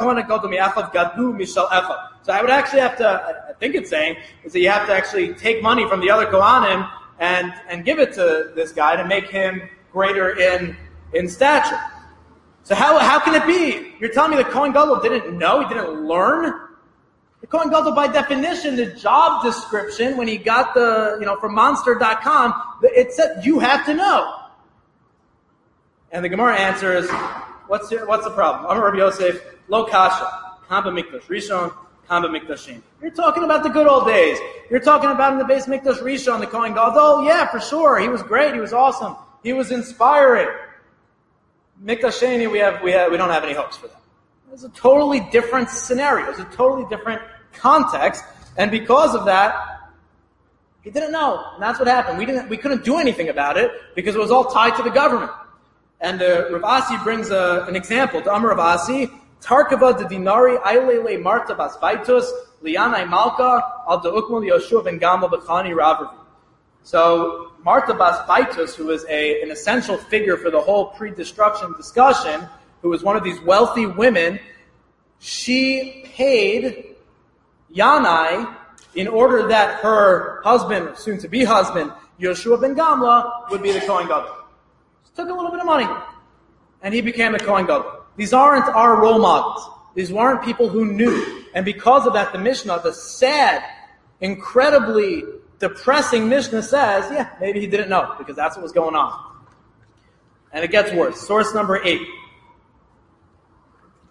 A: would actually have to, I think it's saying, is that you have to actually take money from the other Kohanim and, and give it to this guy to make him greater in, in stature. So how, how can it be? You're telling me the Kohen Gadol didn't know, he didn't learn? The Kohen Gadol, by definition, the job description, when he got the, you know, from monster dot com, it said, you have to know. And the Gemara answers, what's your, what's the problem? Amar Rabbi Yosef, lo kasha, kam b'mikdash rishon, kam b'mikdashim. You're talking about the good old days. You're talking about in the Beis Mikdash Rishon, the Kohen Gadol. Yeah, for sure. He was great. He was awesome. He was inspiring. Mikdash Sheni, we have, we have, we don't have any hopes for that. It's a totally different scenario. It's a totally different context. And because of that, he didn't know. And that's what happened. We didn't, we couldn't do anything about it because it was all tied to the government. And uh, Rav Asi brings a, an example to Amar Rav Asi, Tarkava de Dinari Ailele Marta Bas Vaitus Lianai Malka Al Deukmal Yoshua Ben Gamal Bechani Ravavi. So Marta Bas Vaitus, who was a, an essential figure for the whole pre-destruction discussion, who was one of these wealthy women, she paid Yanai in order that her husband, soon-to-be husband, Yoshua Ben Gamla, would be the Kohen Gadol. Took a little bit of money, and he became the Kohen Gadol. These aren't our role models. These weren't people who knew. And because of that, the Mishnah, the sad, incredibly depressing Mishnah says, yeah, maybe he didn't know, because that's what was going on. And it gets worse. Source number eight.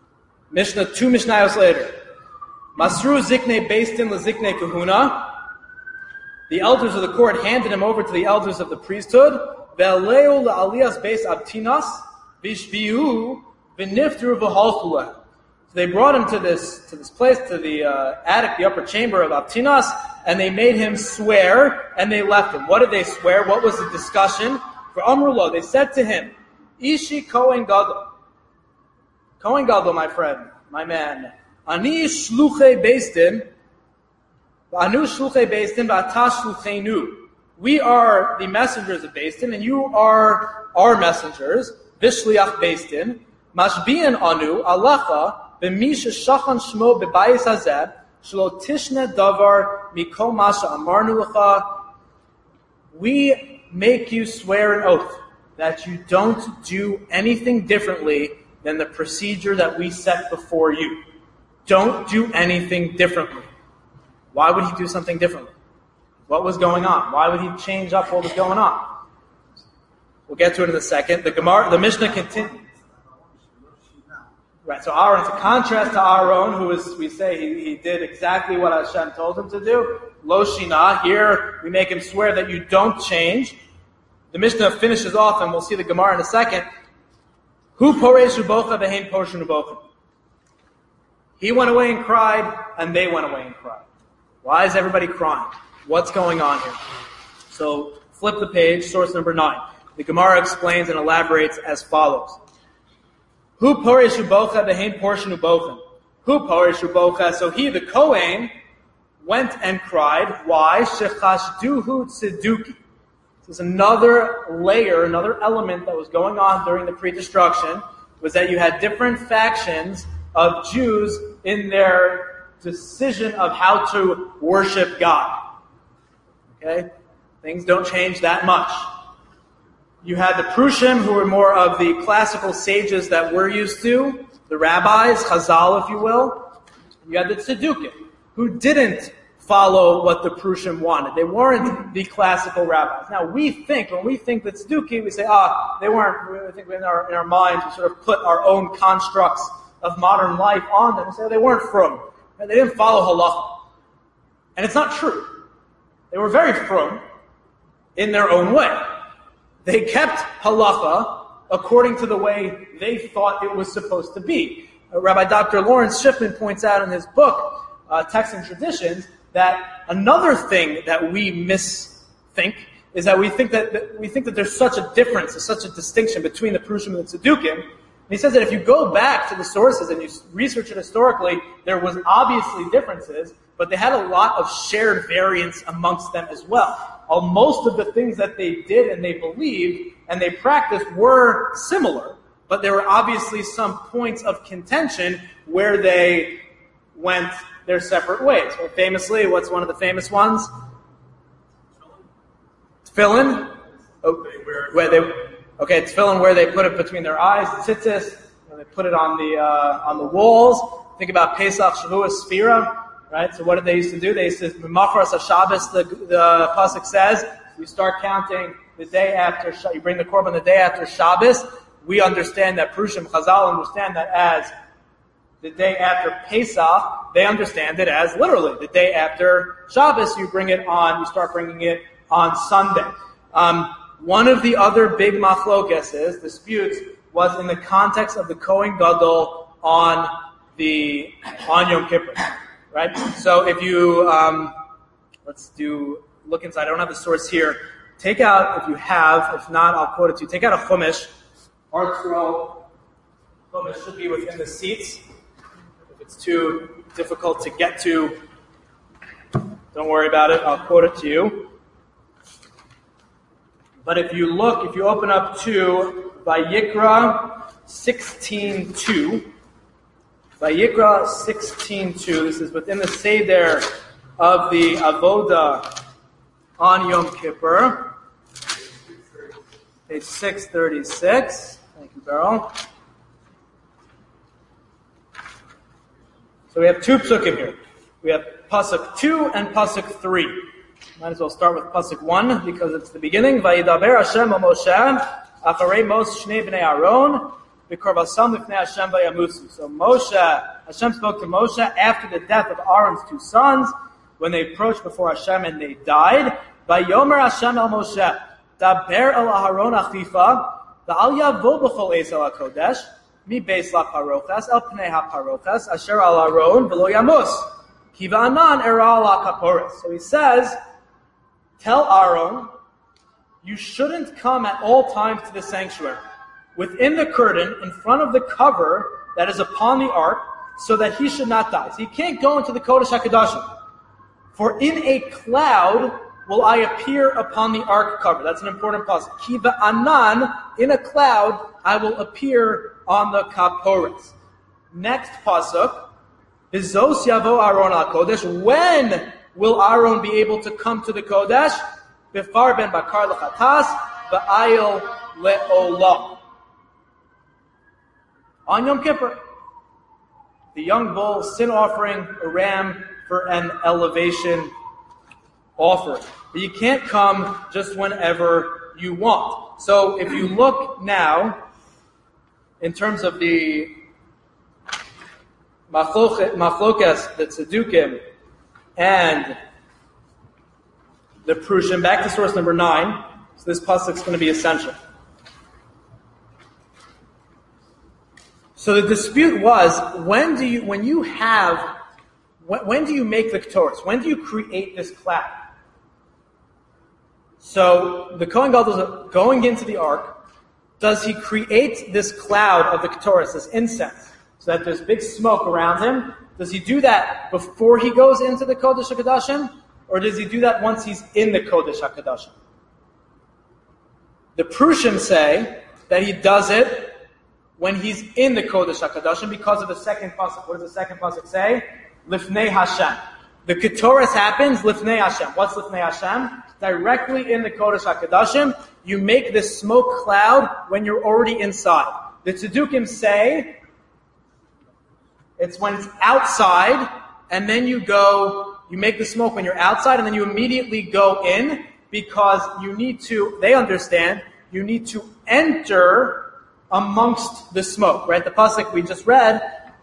A: Mishnah, two Mishnayos later. Masru zikne beistin lezikne kahuna. The elders of the court handed him over to the elders of the priesthood. Ve'aleu la'aliyas beis abtinas vishviu v'niftru v'halchu lehem. So they brought him to this to this place, to the uh, attic, the upper chamber of Abtinas, and they made him swear, and they left him. What did they swear? What was the discussion? For Amrullah, they said to him, Ishi Kohen Gadol. Kohen Gadol, my friend, my man. Ani shluchei beistin, anu shluchei beistin, v'ata shlucheinu. We are the messengers of Beistin, and you are our messengers. Vishliach Beistin. Mashbian anu alacha b'misha shachan shmo b'bayis hazeh shelo tishne davar mikol masha amarnu lecha. We make you swear an oath that you don't do anything differently than the procedure that we set before you. Don't do anything differently. Why would he do something differently? What was going on? Why would he change up what was going on? We'll get to it in a second. The Gemara, the Mishnah continues. Right, so Aaron, to contrast to Aaron, who is, we say he, he did exactly what Hashem told him to do. Lo shina, here we make him swear that you don't change. The Mishnah finishes off, and we'll see the Gemara in a second. Hu poreshu bocha v'hein porshu bocha. He went away and cried, and they went away and cried. Why is everybody crying? What's going on here? So flip the page, source number nine. The Gemara explains and elaborates as follows. Hu poreshu bocha v'hein porshu bocha. Hu poreshu bocha. So he, the Kohen, went and cried. Why? Shechashduhu tzeduki. This is another layer, another element that was going on during the pre-destruction, was that you had different factions of Jews in their decision of how to worship God. Okay? Things don't change that much. You had the Prushim, who were more of the classical sages that we're used to, the rabbis, Chazal, if you will. You had the Tzedukim, who didn't follow what the Prushim wanted. They weren't the classical rabbis. Now, we think, when we think the Tzedukim, we say, ah, they weren't, we think in our, in our minds, we sort of put our own constructs of modern life on them and say, oh, they weren't frum. They didn't follow halacha. And it's not true. They were very frum in their own way. They kept halacha according to the way they thought it was supposed to be. Uh, Rabbi Doctor Lawrence Schiffman points out in his book, uh, Texts and Traditions, that another thing that we misthink is that we think that, that we think that there's such a difference, there's such a distinction between the Prushim and the Tzedukim. And he says that if you go back to the sources and you research it historically, there was obviously differences, but they had a lot of shared variance amongst them as well. Uh, most of the things that they did and they believed and they practiced were similar, but there were obviously some points of contention where they went their separate ways. Well, famously, what's one of the famous ones? Tefillin. Oh, where they, okay, tefillin where they put it between their eyes, tzitzis, and they put it on the uh, on the walls. Think about Pesach, Shavuos, Sphira. Right, so what did they used to do? They used to, Machras HaShabbos, the, the Pasuk says, you start counting the day after, you bring the Korban the day after Shabbos. We understand that, Prushim Chazal understand that as the day after Pesach. They understand it as literally the day after Shabbos. You bring it on, you start bringing it on Sunday. Um, one of the other big machlokeses, disputes, was in the context of the Kohen Gadol on the, on Yom Kippur. Right? So if you, um, let's do, look inside. I don't have the source here. Take out, if you have, if not, I'll quote it to you. Take out a Chumash. Art scroll. Chumash should be within the seats. If it's too difficult to get to, don't worry about it. I'll quote it to you. But if you look, if you open up to Vayikra sixteen two, Vayikra sixteen two. This is within the Seder of the Avoda on Yom Kippur. Page six thirty-six. Thank you, Beryl. So we have two psukim here. We have pasuk two and pasuk three. Might as well start with pasuk one because it's the beginning. Vayidaber Hashem Moshe acharei mos shnei bnei Aaron b'korvasam lifnei Hashem vayamusu. So Moshe, Hashem spoke to Moshe after the death of Aaron's two sons, when they approached before Hashem and they died. Vayomer Hashem el Moshe, daber el Aharon achifa, va'al yavo b'chol eis el hakodesh, mi beis la parochas, el pnei ha-parochas, asher al Aharon v'lo yamus, ki va'anan era al kaporos. So he says, tell Aaron, you shouldn't come at all times to the sanctuary, within the curtain, in front of the cover that is upon the ark, so that he should not die. So he can't go into the Kodesh HaKadoshim. For in a cloud will I appear upon the ark cover. That's an important pasuk. Ki va'anan, in a cloud, I will appear on the kaporos. Next pasuk, Bizos yavo Aaron al Kodesh. When will Aaron be able to come to the Kodesh? Bifar ben bakar lechatas, va'ayil le'olam. On Yom Kippur, the young bull sin offering, a ram for an elevation offering. But you can't come just whenever you want. So if you look now, in terms of the machlokas, the tzedukim, and the prushim, back to source number nine, so this pasuk is going to be essential. So the dispute was, when do you, when you have, when, when do you make the Ketores? When do you create this cloud? So the Kohen Gadol is going into the ark. Does he create this cloud of the Ketores, this incense, so that there's big smoke around him? Does he do that before he goes into the Kodesh HaKadoshim? Or does he do that once he's in the Kodesh HaKadoshim? The Prushim say that he does it when he's in the Kodesh HaKadoshim because of the second pasuk. What does the second pasuk say? Lifnei Hashem. The Ketores happens Lifnei Hashem. What's Lifnei Hashem? Directly in the Kodesh HaKadoshim, you make this smoke cloud when you're already inside. The Tzedukim say it's when it's outside, and then you go, you make the smoke when you're outside, and then you immediately go in, because you need to, they understand, you need to enter amongst the smoke, right? The pasuk we just read,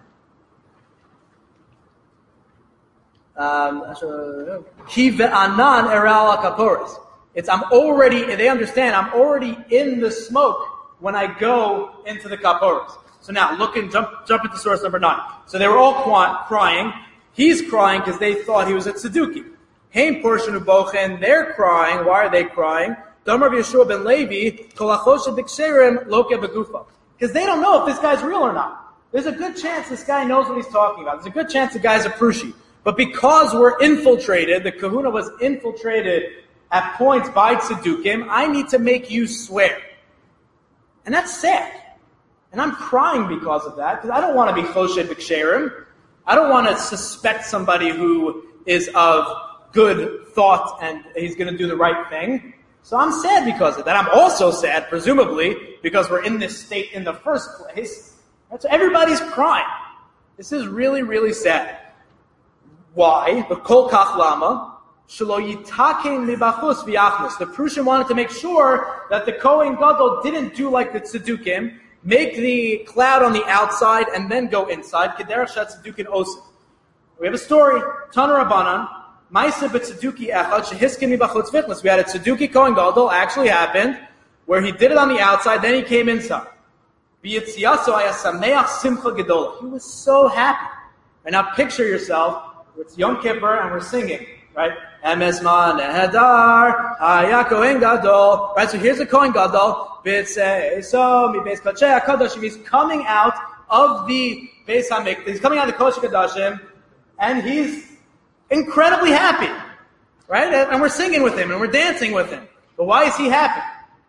A: Ki ve'anan eral kaporos. It's, I'm already, they understand, I'm already in the smoke when I go into the kaporos. So now, look and jump, jump into source number nine. So they were all crying. He's crying because they thought he was at Tzeduki. Haim portion of Bochen, they're crying. Why are they crying? Damar Yeshua ben Levi, kolachosha b'ksherim loke begufa. Because they don't know if this guy's real or not. There's a good chance this guy knows what he's talking about. There's a good chance the guy's a prushi. But because we're infiltrated, the kahuna was infiltrated at points by Tzedukim, I need to make you swear. And that's sad. And I'm crying because of that, because I don't want to be choshed b'ksherim. I don't want to suspect somebody who is of good thought and he's going to do the right thing. So I'm sad because of that. I'm also sad, presumably, because we're in this state in the first place. So everybody's crying. This is really, really sad. Why? The kol kach lama shelo yitaken libachus v'yachnos. The Prushim wanted to make sure that the Kohen Gadol didn't do like the Tzedukim, make the cloud on the outside and then go inside. Kederach shat Tzedukin osim. We have a story. Tana Rabbanan. Ma'aseh b'Tzeduki echad shehiskin mibachutz vichnas. We had a Tzeduki Kohen Gadol, actually happened, where he did it on the outside, then he came inside. B'yitziyaso haya sameach simcha gedola. He was so happy. And now picture yourself, it's Yom Kippur and we're singing, right? Emesman ehadar haya Kohen Gadol. Right, so here's the Kohen Gadol. B'tzei so mi beis kodshei hakadoshim. He's coming out of the Beis Hamikdash. He's coming out of the Kodesh HaKadoshim, and he's incredibly happy, right? And we're singing with him and we're dancing with him. But why is he happy?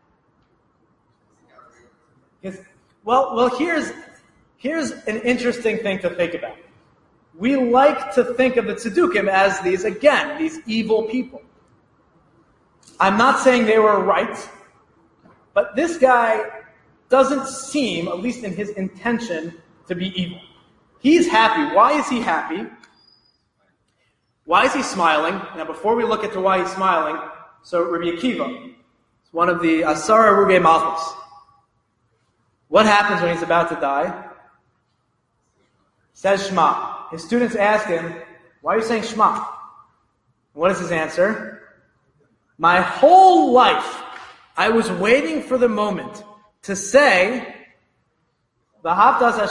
A: Because, well, well, here's here's an interesting thing to think about. We like to think of the Tzedukim as these, again, these evil people. I'm not saying they were right, but this guy doesn't seem, at least in his intention, to be evil. He's happy. Why is he happy? Why is he smiling? Now, before we look into why he's smiling, so Rabbi Akiva is one of the Asara Ruge Malchus. What happens when he's about to die? Says Shema. His students ask him, why are you saying Shema? What is his answer? My whole life, I was waiting for the moment to say, to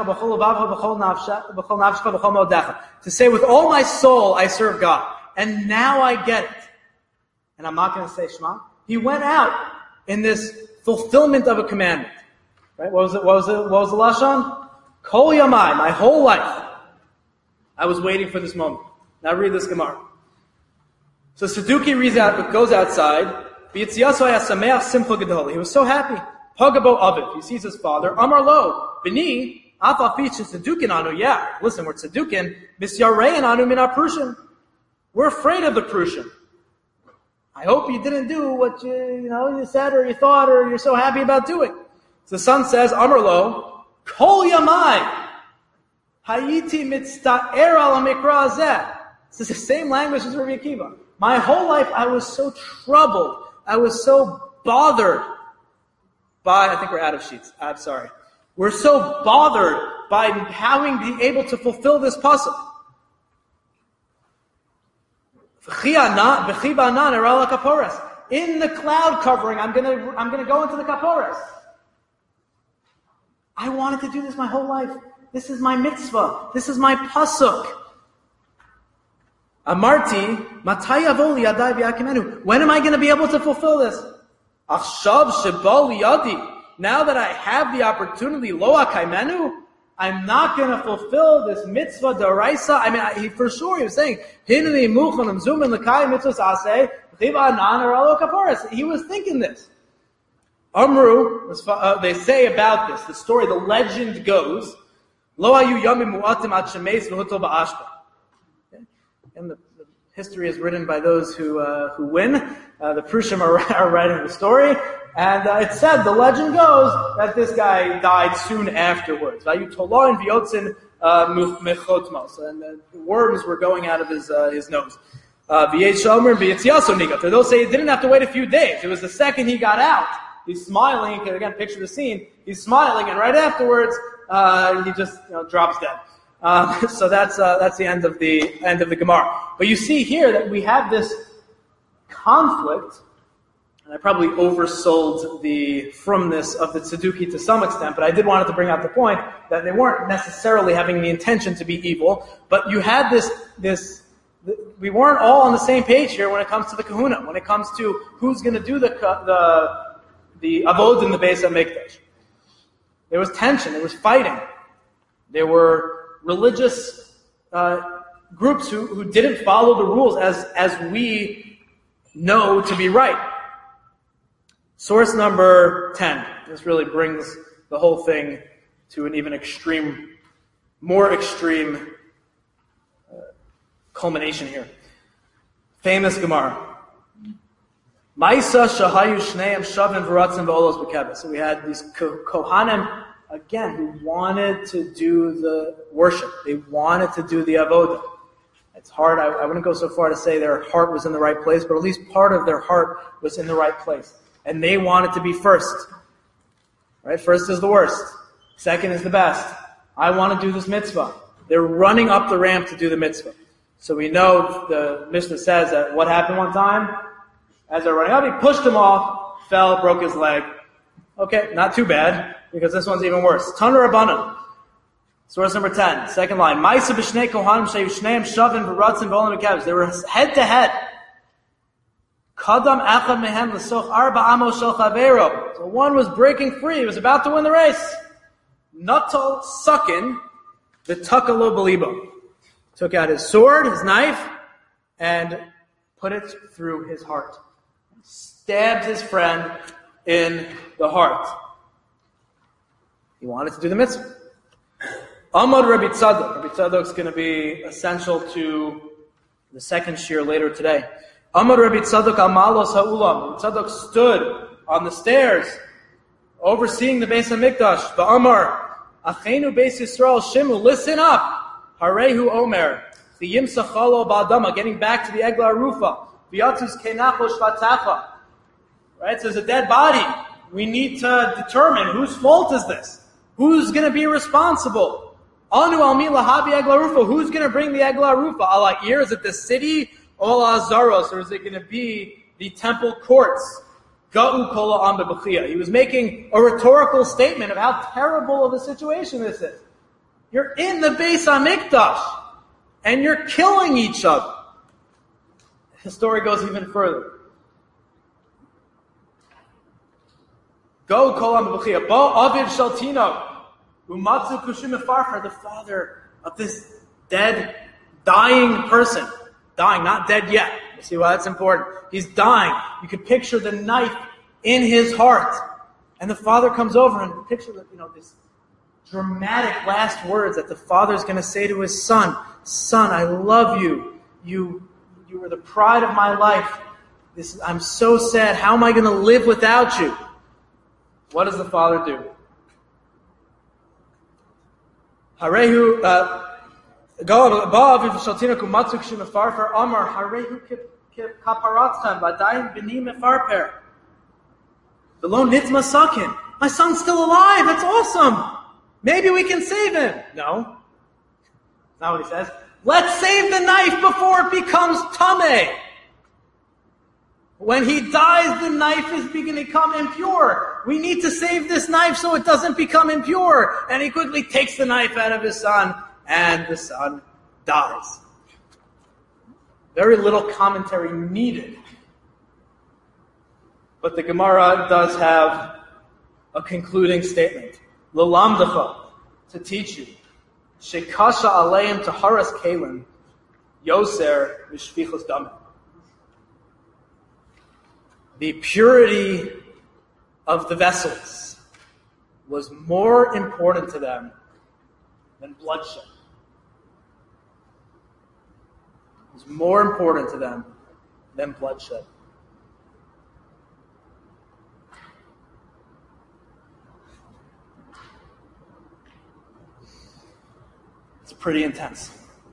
A: say with all my soul, I serve God. And now I get it. And I'm not going to say Shema. He went out in this fulfillment of a commandment. Right? What was it? What was it? What was the lashon? Kol yamai, my whole life, I was waiting for this moment. Now read this Gemara. So Saduki reads out, goes outside. He was so happy. Pagabo Aviv. He sees his father. Amar lo, b'ni, afafich Sadukin anu. Yeah, listen, we're Sadukin. Misyarein anu min Prushim. We're afraid of the Prushim. I hope you didn't do what you, you know, you said or you thought or you're so happy about doing. So the son says, Amar lo, kol yamai, hayiti mitzta'er al mikra hazeh. This is the same language as Rabbi Akiva. My whole life I was so troubled. I was so bothered by, I think we're out of sheets. I'm sorry. We're so bothered by having been able to fulfill this pasuk. In the cloud covering, I'm gonna, I'm gonna go into the kaporas. I wanted to do this my whole life. This is my mitzvah. This is my pasuk. Amarti, matay yavo liyadai v'yakimenu. When am I going to be able to fulfill this? Achshav sheba liyadi. Now that I have the opportunity, lo akaimenu, I'm not going to fulfill this mitzvah daraisa. I mean, I, he, for sure he was saying, hineni muchanim zumin l'kai mitzvahs aseh v'chiva anan aralo kaporas. He was thinking this. Amru, uh, they say about this, the story, the legend goes, lo hayu yamim mu'atim ad shemeis v'huto ba'ashba. And the, the history is written by those who uh, who win. Uh, the Prushim are, are writing the story. And uh, it said, the legend goes, that this guy died soon afterwards. And the worms were going out of his uh, his nose. Uh, For those say he didn't have to wait a few days. It was the second he got out. He's smiling. You can again picture the scene. He's smiling, and right afterwards, uh, he just you know, drops dead. Um, so that's uh, that's the end of the end of the Gemara. But you see here that we have this conflict, and I probably oversold the fromness of the Tzeduki to some extent, but I did want to bring out the point that they weren't necessarily having the intention to be evil, but you had this this. We weren't all on the same page here when it comes to the Kahuna, when it comes to who's going to do the the the avod in the Beis HaMikdash. There was tension. There was fighting. There were religious uh, groups who, who didn't follow the rules as, as we know to be right. Source number ten. This really brings the whole thing to an even extreme, more extreme uh, culmination here. Famous Gemara. Maisa shahayu shneim shavim v'ratzim v'olos b'keves. So we had these Kohanim, again, who wanted to do the worship. They wanted to do the avodah. It's hard. I, I wouldn't go so far to say their heart was in the right place, but at least part of their heart was in the right place. And they wanted to be first. Right? First is the worst. Second is the best. I want to do this mitzvah. They're running up the ramp to do the mitzvah. So we know the Mishnah says that what happened one time? As they're running up, he pushed him off, fell, broke his leg. Okay, not too bad, because this one's even worse. Tanu Rabbanan. Source number ten, second line. Ma'isa b'shnei kohanim sheyu shneim shavim v'ratzim v'olim v'keves. They were head to head. Kadam echad mehem l'soch arba amos shel chavero. So one was breaking free. He was about to win the race. Natal suckin v'takalo b'libo. Took out his sword, his knife, and put it through his heart. Stabbed his friend in the heart. He wanted to do the mitzvah. Amad Rabbi Tzadok. Rabbi Tzadok's going to be essential to the second shir later today. Amad Rabbi Tzadok amalos ha'ulam. Rabbi Tzadok stood on the stairs, overseeing the Beis HaMikdash. Ba'amar, achenu Beis Yisrael shimu, listen up. Harehu Omer, the Yimsa Chalo Ba'adama, getting back to the Egla Arufa. V'yatus Kenacho Shvatacha. Right? So there's a dead body. we need to determine whose fault is this? Who's going to be responsible? Anu al mi lahabi egla rufa. Who's going to bring the egla rufa? Ala ir, is it the city? Ola azaros, or is it going to be the temple courts? Ga'u kola am bebechia. He was making a rhetorical statement of how terrible of a situation this is. You're in the Beis HaMikdash, and you're killing each other. The story goes even further. Go kolam b'chia. Bo aviv shaltino. Umatsu kushim efarfar. The father of this dead, dying person. Dying, not dead yet. You see why that's important. He's dying. You can picture the knife in his heart. And the father comes over and picture the, you know, this dramatic last words that the father's going to say to his son. Son, I love you. You, you were the pride of my life. This, I'm so sad. How am I going to live without you? What does the father do? Harehu, ba'aviv shaltina kumatzu k'shim efarper amar harehu kaparatzchem v'adayin b'ni mefarper v'lo nitma sakin. My son's still alive. That's awesome. Maybe we can save him. No. That's not what he says. Let's save the knife before it becomes tameh. When he dies, the knife is beginning to become impure. We need to save this knife so it doesn't become impure. And he quickly takes the knife out of his son, and the son dies. Very little commentary needed. But the Gemara does have a concluding statement. L'lamdacha, to teach you. Shekasha aleim taharas kalim, yoser mishfichos damim. The purity of the vessels was more important to them than bloodshed. It was more important to them than bloodshed. It's pretty intense.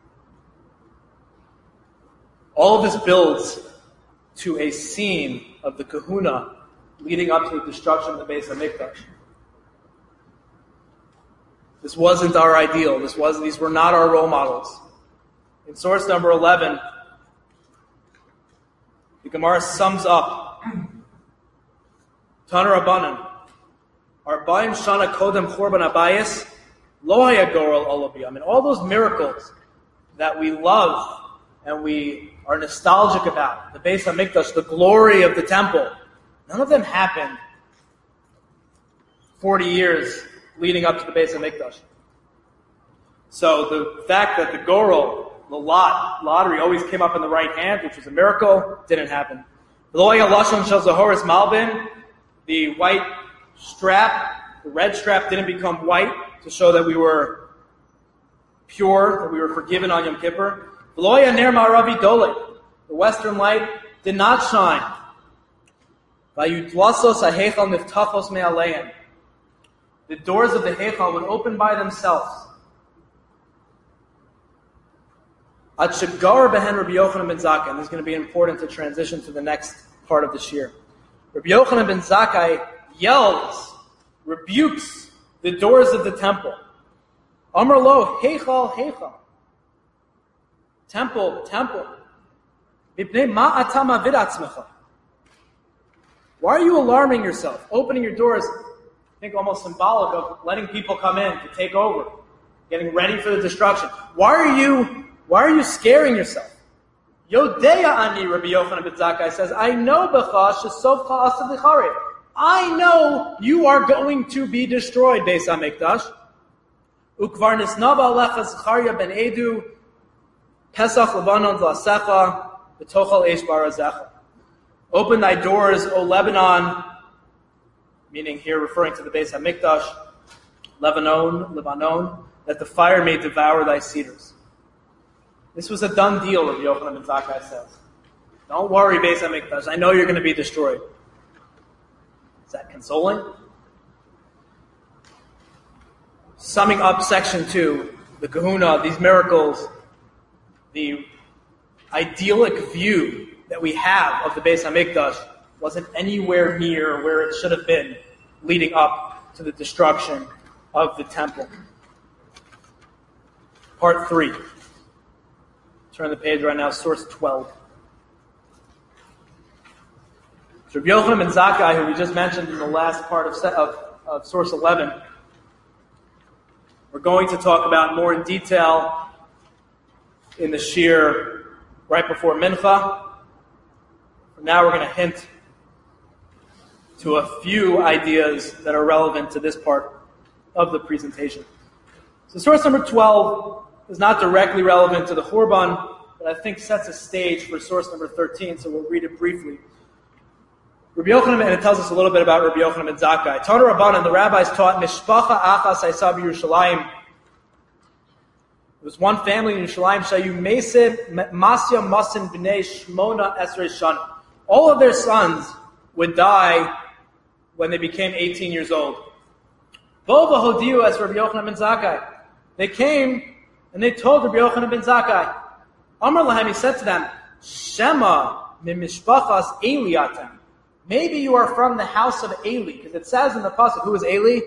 A: All of this builds to a scene of the kahuna leading up to the destruction of the Beis HaMikdash. This wasn't our ideal. This was, these were not our role models. In source number eleven, the Gemara sums up Tana Rabbanan, Arba'im Shana Kodem Chorban Abayis, Lo Haya Gorel Olabi. I mean, all those miracles that we love and we are nostalgic about, the Beis HaMikdash, the glory of the temple, none of them happened forty years leading up to the Beis HaMikdash. So the fact that the Gorel, the lot, lottery, always came up in the right hand, which was a miracle, didn't happen. The white strap, the red strap didn't become white to show that we were pure, that we were forgiven on Yom Kippur. The western light did not shine. The doors of the Heichal would open by themselves. At Shagar behen Rabbi Yochanan ben Zakkai, and this is going to be important to transition to the next part of this year. Rabbi Yochanan ben Zakkai yells, rebukes the doors of the temple. Amar lo, Heichal, Heichal. Temple, temple. Why are you alarming yourself? Opening your doors, I think almost symbolic of letting people come in to take over, getting ready for the destruction. Why are you, why are you scaring yourself? Yodeya ani, Rabbi Yochanan ben Zakkai says, I know becha shesovcha asav licharev. I know you are going to be destroyed, Beis HaMikdash. Ukvar nisnaba alecha Zechariah ben Edu, Pesach Lebanon Vlasecha, B'tochal Eish Barazecha. Open thy doors, O Lebanon, meaning here referring to the Beis HaMikdash, Lebanon, Lebanon, that the fire may devour thy cedars. This was a done deal, Rabbi Yochanan ben Zakkai says. Don't worry, Beis HaMikdash, I know you're going to be destroyed. Is that consoling? Summing up section two, the kahuna, these miracles, the idyllic view that we have of the Beis HaMikdash wasn't anywhere near where it should have been leading up to the destruction of the temple. Part three. Turn the page right now, source twelve. So Rabbi Yochanan ben Zakkai, who we just mentioned in the last part of, of, of source eleven, we're going to talk about more in detail in the shir right before Mincha. For now, we're going to hint to a few ideas that are relevant to this part of the presentation. So source number twelve is not directly relevant to the Churban, but I think sets a stage for source number thirteen, so we'll read it briefly. Rabbi Yochanan, and it tells us a little bit about Rabbi Yochanan ben Zakkai. Tana Rabbanan, the rabbis taught, Mishpacha Achas Haysa b'Yerushalayim. There was one family in Yerushalayim, Shayu Meiseh Masya Masin B'nei Shmona Esrei Shana. All of their sons would die when they became eighteen years old. Bova Hodiu as Rabbi Yochanan ben Zakkai. They came and they told Rabbi Yochanan ben Zakkai. Amar Lahem, he said to them, Shema Mimishpachas Eliyatem. Maybe you are from the house of Eli, because it says in the pasuk, who was Eli?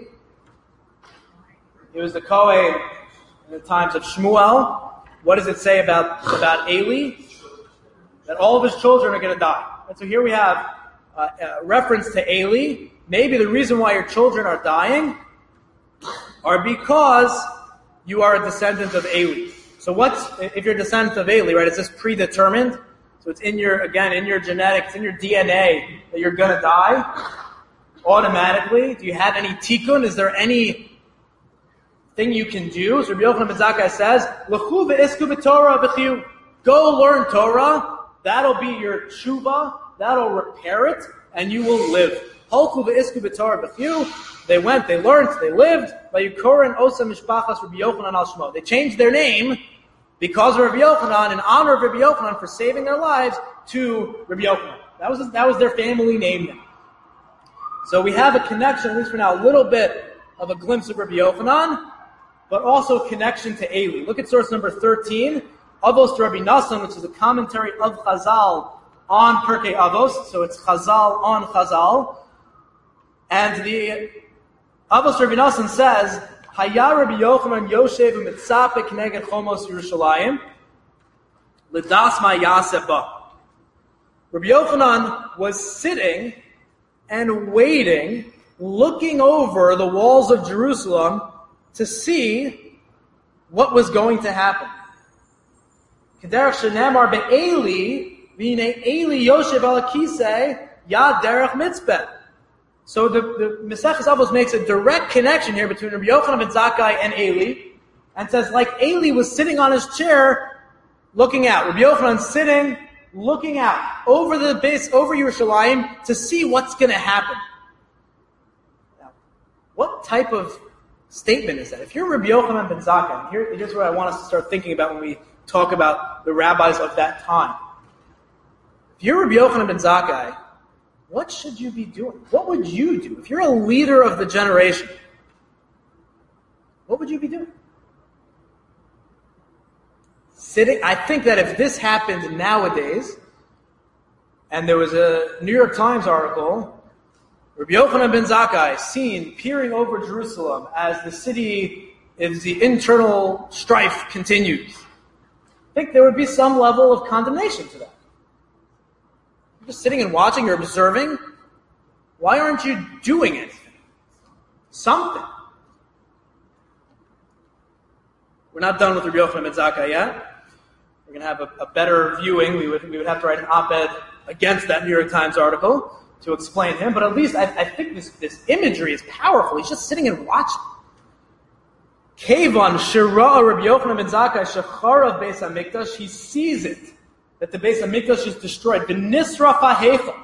A: He was the Kohen in the times of Shmuel. What does it say about, about Eli? That all of his children are going to die. And so here we have uh, a reference to Eli. Maybe the reason why your children are dying are because you are a descendant of Eli. So what's, if you're a descendant of Eli, right, is this predetermined? So it's in your, again, in your genetics, in your D N A that you're going to die automatically. Do you have any tikkun? Is there any thing you can do? So Rabbi Yochanan ben Zakkai says, L'chu ve'isku b'Torah v'chiyu. Go learn Torah. That'll be your tshuva. That'll repair it, and you will live. Halchu ve'isku b'Torah v'chiyu. They went, they learned, they lived. Vayukoren osa mishpachas Rabbi Yochanan al Shmo. They changed their name because of Rabbi Yochanan, in honor of Rabbi Yochanan for saving their lives, to Rabbi Yochanan. That was that was their family name then. So we have a connection, at least for now, a little bit of a glimpse of Rabbi Yochanan, but also a connection to Eli. Look at source number thirteen, Avos to Rabbi Nassan, which is a commentary of Chazal on Pirkei Avos. So it's Chazal on Chazal. And the Avos Rabbi Nassan says, Haya Rabbi Yochanan Yoshev Mitzapeh Kneged Chomos Yerushalayim L'das Ma Yaseh Ba. Rabbi Yochanan was sitting and waiting, looking over the walls of Jerusalem to see what was going to happen. Kederach Shenamar Be'eli V'nei Eli Yoshev Al Kisei Yad Derech Mitzpeh. So the, the Maseches Avos makes a direct connection here between Rabbi Yochanan ben Zakkai and Eli, and says, like Eli was sitting on his chair, looking out. Rabbi Yochanan sitting, looking out over the base, over Yerushalayim, to see what's going to happen. Now, what type of statement is that? If you're Rabbi Yochanan ben Zakkai, here, here's what I want us to start thinking about when we talk about the rabbis of that time. If you're Rabbi Yochanan ben Zakkai, what should you be doing? What would you do? If you're a leader of the generation, what would you be doing? Sitting, I think that if this happened nowadays, and there was a New York Times article, Rabbi Yochanan ben Zakkai seen peering over Jerusalem as the city, as the internal strife continues, I think there would be some level of condemnation to that. You're just sitting and watching, you're observing. Why aren't you doing anything? Something. We're not done with Rabbi Yochanan ben Zakkai yet. We're going to have a, a better viewing. We would we would have to write an op-ed against that New York Times article to explain him. But at least I, I think this, this imagery is powerful. He's just sitting and watching. Kevan Shira Rabbi Yochanan ben Zakkai Shechara Beis HaMikdash. He sees it, that the Beis HaMikdash is destroyed. V'nisraf ha'hecha.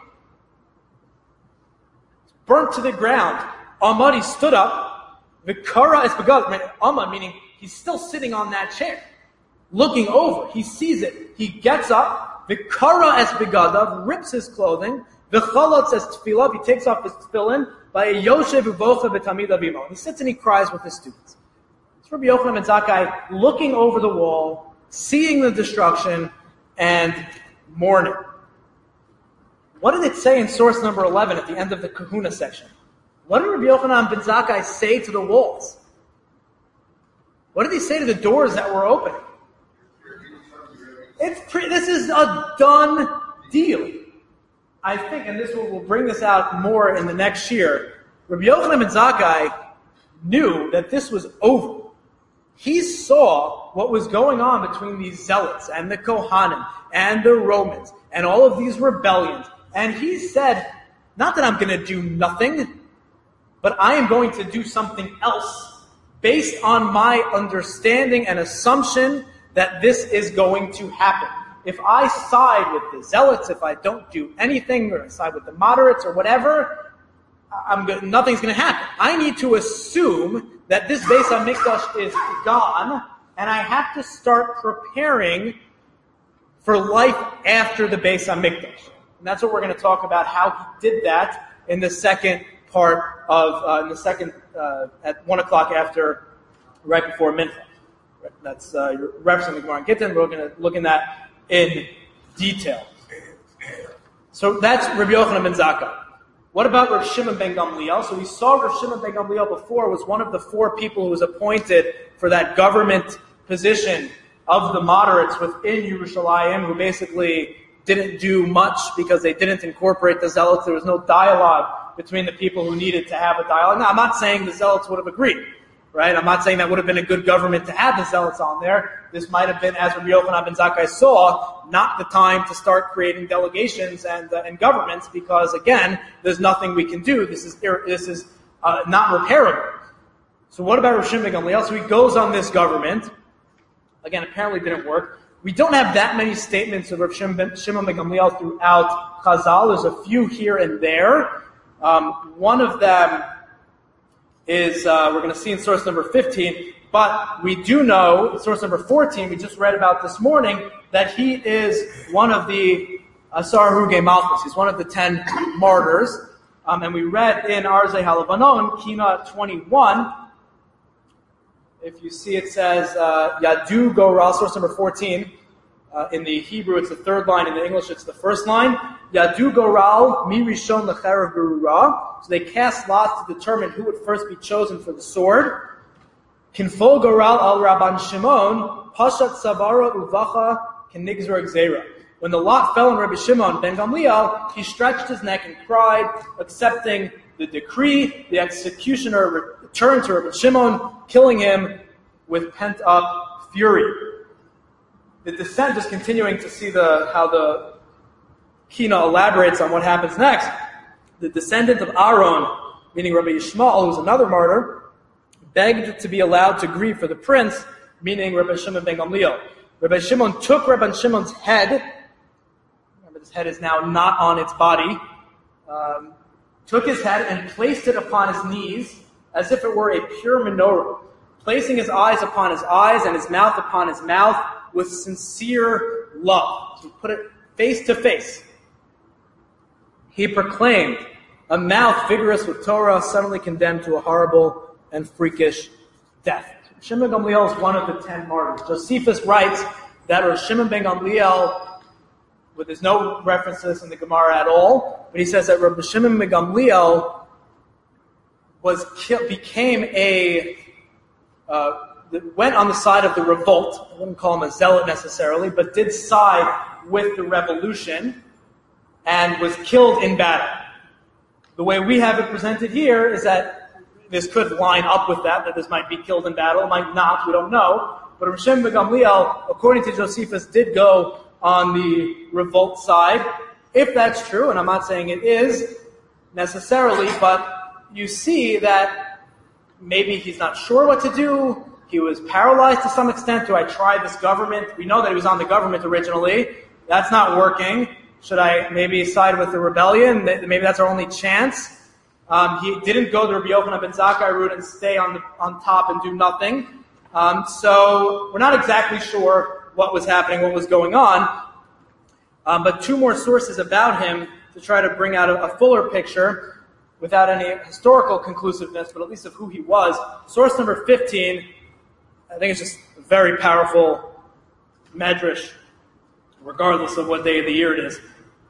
A: Burnt to the ground. Amad, he stood up. V'kara es begad. Amad, meaning he's still sitting on that chair, looking over. He sees it. He gets up. V'kara es begadav, rips his clothing. V'chalatz es tefillah, he takes off his tefillin. V'yoshev u'vocha v'tamid avimo. He sits and he cries with his students. It's Rabbi Yochanan ben Zakkai looking over the wall, seeing the destruction, and mourning. What did it say in source number eleven at the end of the Kahuna section? What did Rabbi Yochanan ben Zakkai say to the walls? What did he say to the doors that were open? It's pre- this is a done deal. I think, and this will we'll bring this out more in the next year, Rabbi Yochanan ben Zakkai knew that this was over. He saw what was going on between these zealots and the Kohanim and the Romans and all of these rebellions. And he said, not that I'm going to do nothing, but I am going to do something else based on my understanding and assumption that this is going to happen. If I side with the zealots, if I don't do anything, or I side with the moderates or whatever, I'm go- nothing's going to happen. I need to assume that this Beis HaMikdash is gone, and I have to start preparing for life after the Beis HaMikdash. And that's what we're going to talk about, how he did that in the second part of, uh, in the second, uh, at one o'clock after, right before Mincha. That's uh, referencing the Gemara and Gittin. We're going to look in that in detail. So that's Rabbi Yochanan ben Zakkai. What about Rav Shimon ben Gamliel? So we saw Rav Shimon ben Gamliel before was one of the four people who was appointed for that government position of the moderates within Yerushalayim, who basically didn't do much because they didn't incorporate the zealots. There was no dialogue between the people who needed to have a dialogue. Now, I'm not saying the zealots would have agreed. Right? I'm not saying that would have been a good government to have the zealots on there. This might have been, as Rabbi Yochanan ben Zakkai saw, not the time to start creating delegations and uh, and governments because, again, there's nothing we can do. This is this is uh, not repairable. So what about Rav Shimon ben Gamliel? So he goes on this government. Again, apparently didn't work. We don't have that many statements of Rav Shimon ben Gamliel throughout Chazal. There's a few here and there. Um, one of them is, uh, we're going to see in source number fifteen, but we do know, in source number fourteen, we just read about this morning, that he is one of the Asar Harugei Malchus. He's one of the ten martyrs. Um, and we read in Arzei HaLevanon, Kina twenty-one, if you see it says, uh, Yadu Goral, source number fourteen. Uh, in the Hebrew, it's the third line. In the English, it's the first line. Yadu Goral, Mi Rishon L'Cherev Berura. So they cast lots to determine who would first be chosen for the sword. Kinfol Goral al Rabban Shimon, Pashat Savara Uvacha Kenigzor Gzeira. When the lot fell on Rabbi Shimon ben Gamliel, he stretched his neck and cried, accepting the decree. The executioner returned to Rabbi Shimon, killing him with pent-up fury. The descent is continuing to see the how the Kina elaborates on what happens next. The descendant of Aaron, meaning Rabbi Yishmael, who's another martyr, begged to be allowed to grieve for the prince, meaning Rabbi Shimon ben Gamliel. Rabbi Shimon took Rabbi Shimon's head. Remember, this head is now not on its body. Um, took his head and placed it upon his knees as if it were a pure menorah, placing his eyes upon his eyes and his mouth upon his mouth, with sincere love. So he put it face to face. He proclaimed, a mouth vigorous with Torah suddenly condemned to a horrible and freakish death. Shimon ben Gamliel is one of the ten martyrs. Josephus writes that Rav Shimon ben Gamliel, well, there's no reference to this in the Gemara at all, but he says that Rav Shimon ben Gamliel was became a uh, went on the side of the revolt. I wouldn't call him a zealot necessarily, but did side with the revolution and was killed in battle. The way we have it presented here is that this could line up with that, that this might be killed in battle, might not, we don't know. But Rav Shimon ben Gamliel, according to Josephus, did go on the revolt side. If that's true, and I'm not saying it is necessarily, but you see that maybe he's not sure what to do. He was paralyzed to some extent. Do I try this government? We know that he was on the government originally. That's not working. Should I maybe side with the rebellion? Maybe that's our only chance. Um, he didn't go the Rabbi Yochanan ben Zakkai route and stay on the, on top and do nothing. Um, so we're not exactly sure what was happening, what was going on. Um, but two more sources about him to try to bring out a, a fuller picture without any historical conclusiveness, but at least of who he was. Source number fifteen, I think it's just a very powerful medrash, regardless of what day of the year it is.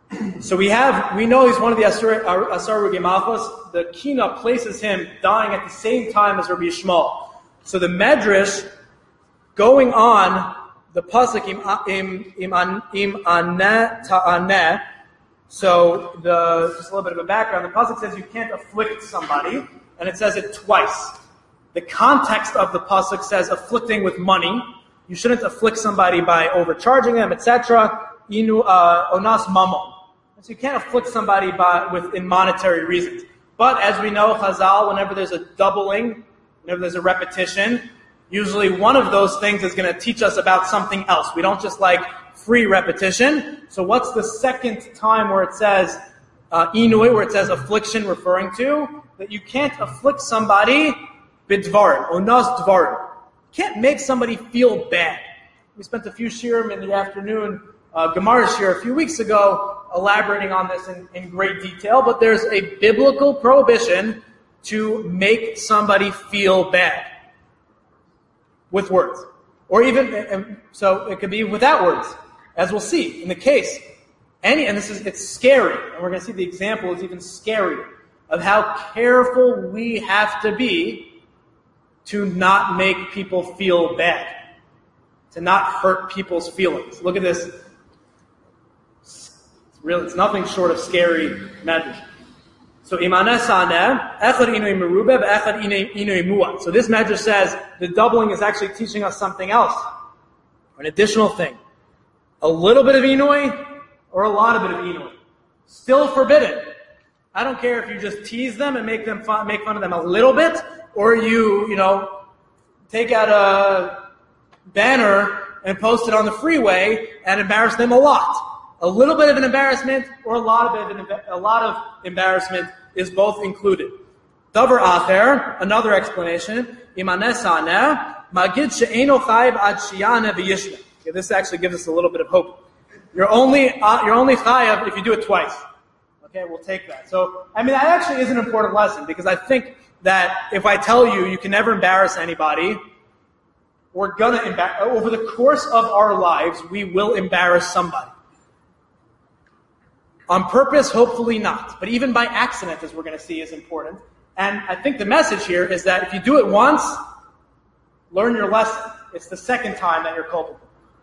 A: So we have, we know he's one of the Asar Harugei Malchus. The Kina places him dying at the same time as Rabbi Yishmael. So the Medrash, going on the pasuk im im im an im aneh ta'aneh. So the just a little bit of a background. The pasuk says you can't afflict somebody, and it says it twice. The context of the pasuk says afflicting with money. You shouldn't afflict somebody by overcharging them, et cetera. Inu uh, onas mamon. So you can't afflict somebody by with in monetary reasons. But as we know, Chazal, whenever there's a doubling, whenever there's a repetition, usually one of those things is going to teach us about something else. We don't just like free repetition. So what's the second time where it says uh, inui, where it says affliction, referring to? That you can't afflict somebody bidvarim, onas dvarim. You can't make somebody feel bad. We spent a few shirim in the afternoon, uh, Gemara shir a few weeks ago, elaborating on this in, in great detail, but there's a biblical prohibition to make somebody feel bad with words. Or even, so it could be without words, as we'll see in the case. Any, and this is, it's scary, and we're going to see the example is even scarier of how careful we have to be to not make people feel bad, to not hurt people's feelings. Look at this. It's really, it's nothing short of scary medrash. So imaneh saneh, echad inui merubeh, echad inui muat. So this medrash says the doubling is actually teaching us something else, or an additional thing. A little bit of inui or a lot of bit of inui. Still forbidden. I don't care if you just tease them and make them fun, make fun of them a little bit, or you, you know, take out a banner and post it on the freeway and embarrass them a lot. A little bit of an embarrassment or a lot of an, a lot of embarrassment is both included. Davar acher, another explanation. Imaneh saneh, magid she'eino chayiv ad sheyana v'yishna. This actually gives us a little bit of hope. You're only uh, you're only chayiv if you do it twice. Okay, we'll take that. So, I mean, that actually is an important lesson, because I think that if I tell you you can never embarrass anybody, we're gonna embarrass, over the course of our lives, we will embarrass somebody. On purpose, hopefully not. But even by accident, as we're going to see, is important. And I think the message here is that if you do it once, learn your lesson. It's the second time that you're culpable.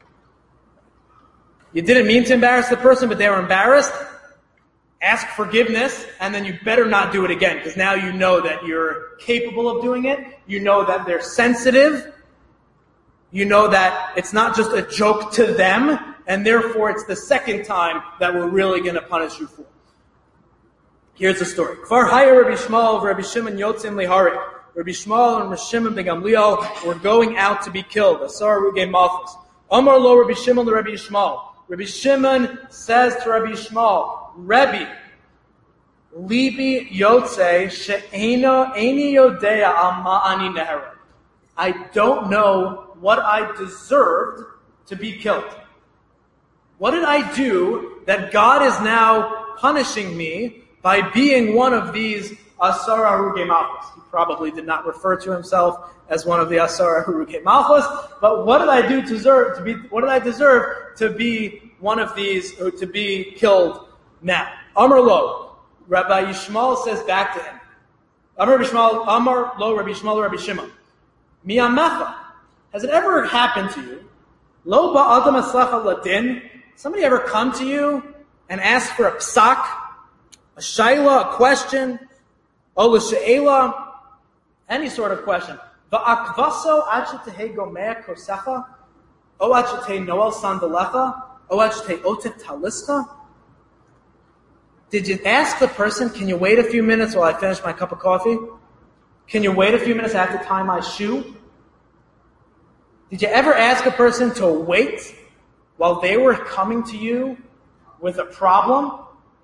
A: You didn't mean to embarrass the person, but they were embarrassed. Ask forgiveness, and then you better not do it again, because now you know that you're capable of doing it. You know that they're sensitive. You know that it's not just a joke to them, and therefore it's the second time that we're really going to punish you for. Here's the story. Kfar Haya Rabbi Yishmael, Rabbi Shimon Yotzim Lihari. Rabbi Yishmael and Rabbi Shimon ben Gamliel were going out to be killed. Asar Harugei Malchus. Amar lo Rabbi Shimon to Rabbi Yishmael. Rabbi Shimon says to Rabbi Yishmael, Rebbe, Libi Yotze she'ena eini yodea al ma'ani nehera. I don't know what I deserved to be killed. What did I do that God is now punishing me by being one of these Asar Harugei Malchus? He probably did not refer to himself as one of the Asar Harugei Malchus, but what did I do to deserve to be? What did I deserve to be one of these, or to be killed now? Amar lo, Rabbi Yishmael says back to him. Amar Rabbi Yishmael, Amar lo, Rabbi Yishmael, Rabbi Shimon. Miyamecha, has it ever happened to you? Lo ba'adam aslecha ladin. Somebody ever come to you and ask for a psak, a shayla, a question, o l'she'ela, any sort of question? Va'akvaso acheteh gomea kosecha, o acheteh noel sandalecha, o acheteh otet talischa? Did you ask the person, can you wait a few minutes while I finish my cup of coffee? Can you wait a few minutes? I have to tie my shoe. Did you ever ask a person to wait while they were coming to you with a problem?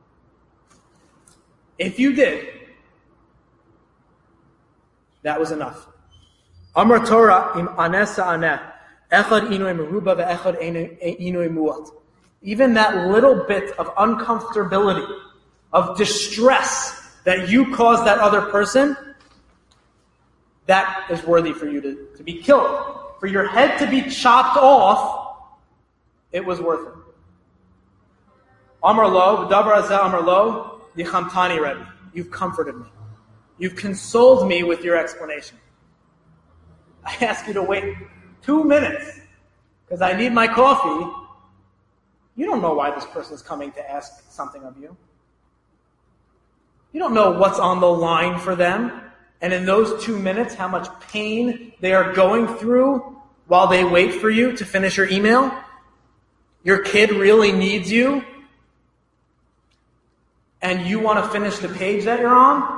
A: If you did, that was enough. Amar Torah im anesa aneh, echad inui meruba ve'echad inui muat. Even that little bit of uncomfortability, of distress that you caused that other person, that is worthy for you to, to be killed. For your head to be chopped off, it was worth it. Amar lo, v'davar hazeh amar lo, nichamtani Rebbe. You've comforted me. You've consoled me with your explanation. I ask you to wait two minutes because I need my coffee. You don't know why this person is coming to ask something of you. You don't know what's on the line for them. And in those two minutes, how much pain they are going through while they wait for you to finish your email. Your kid really needs you. And you want to finish the page that you're on.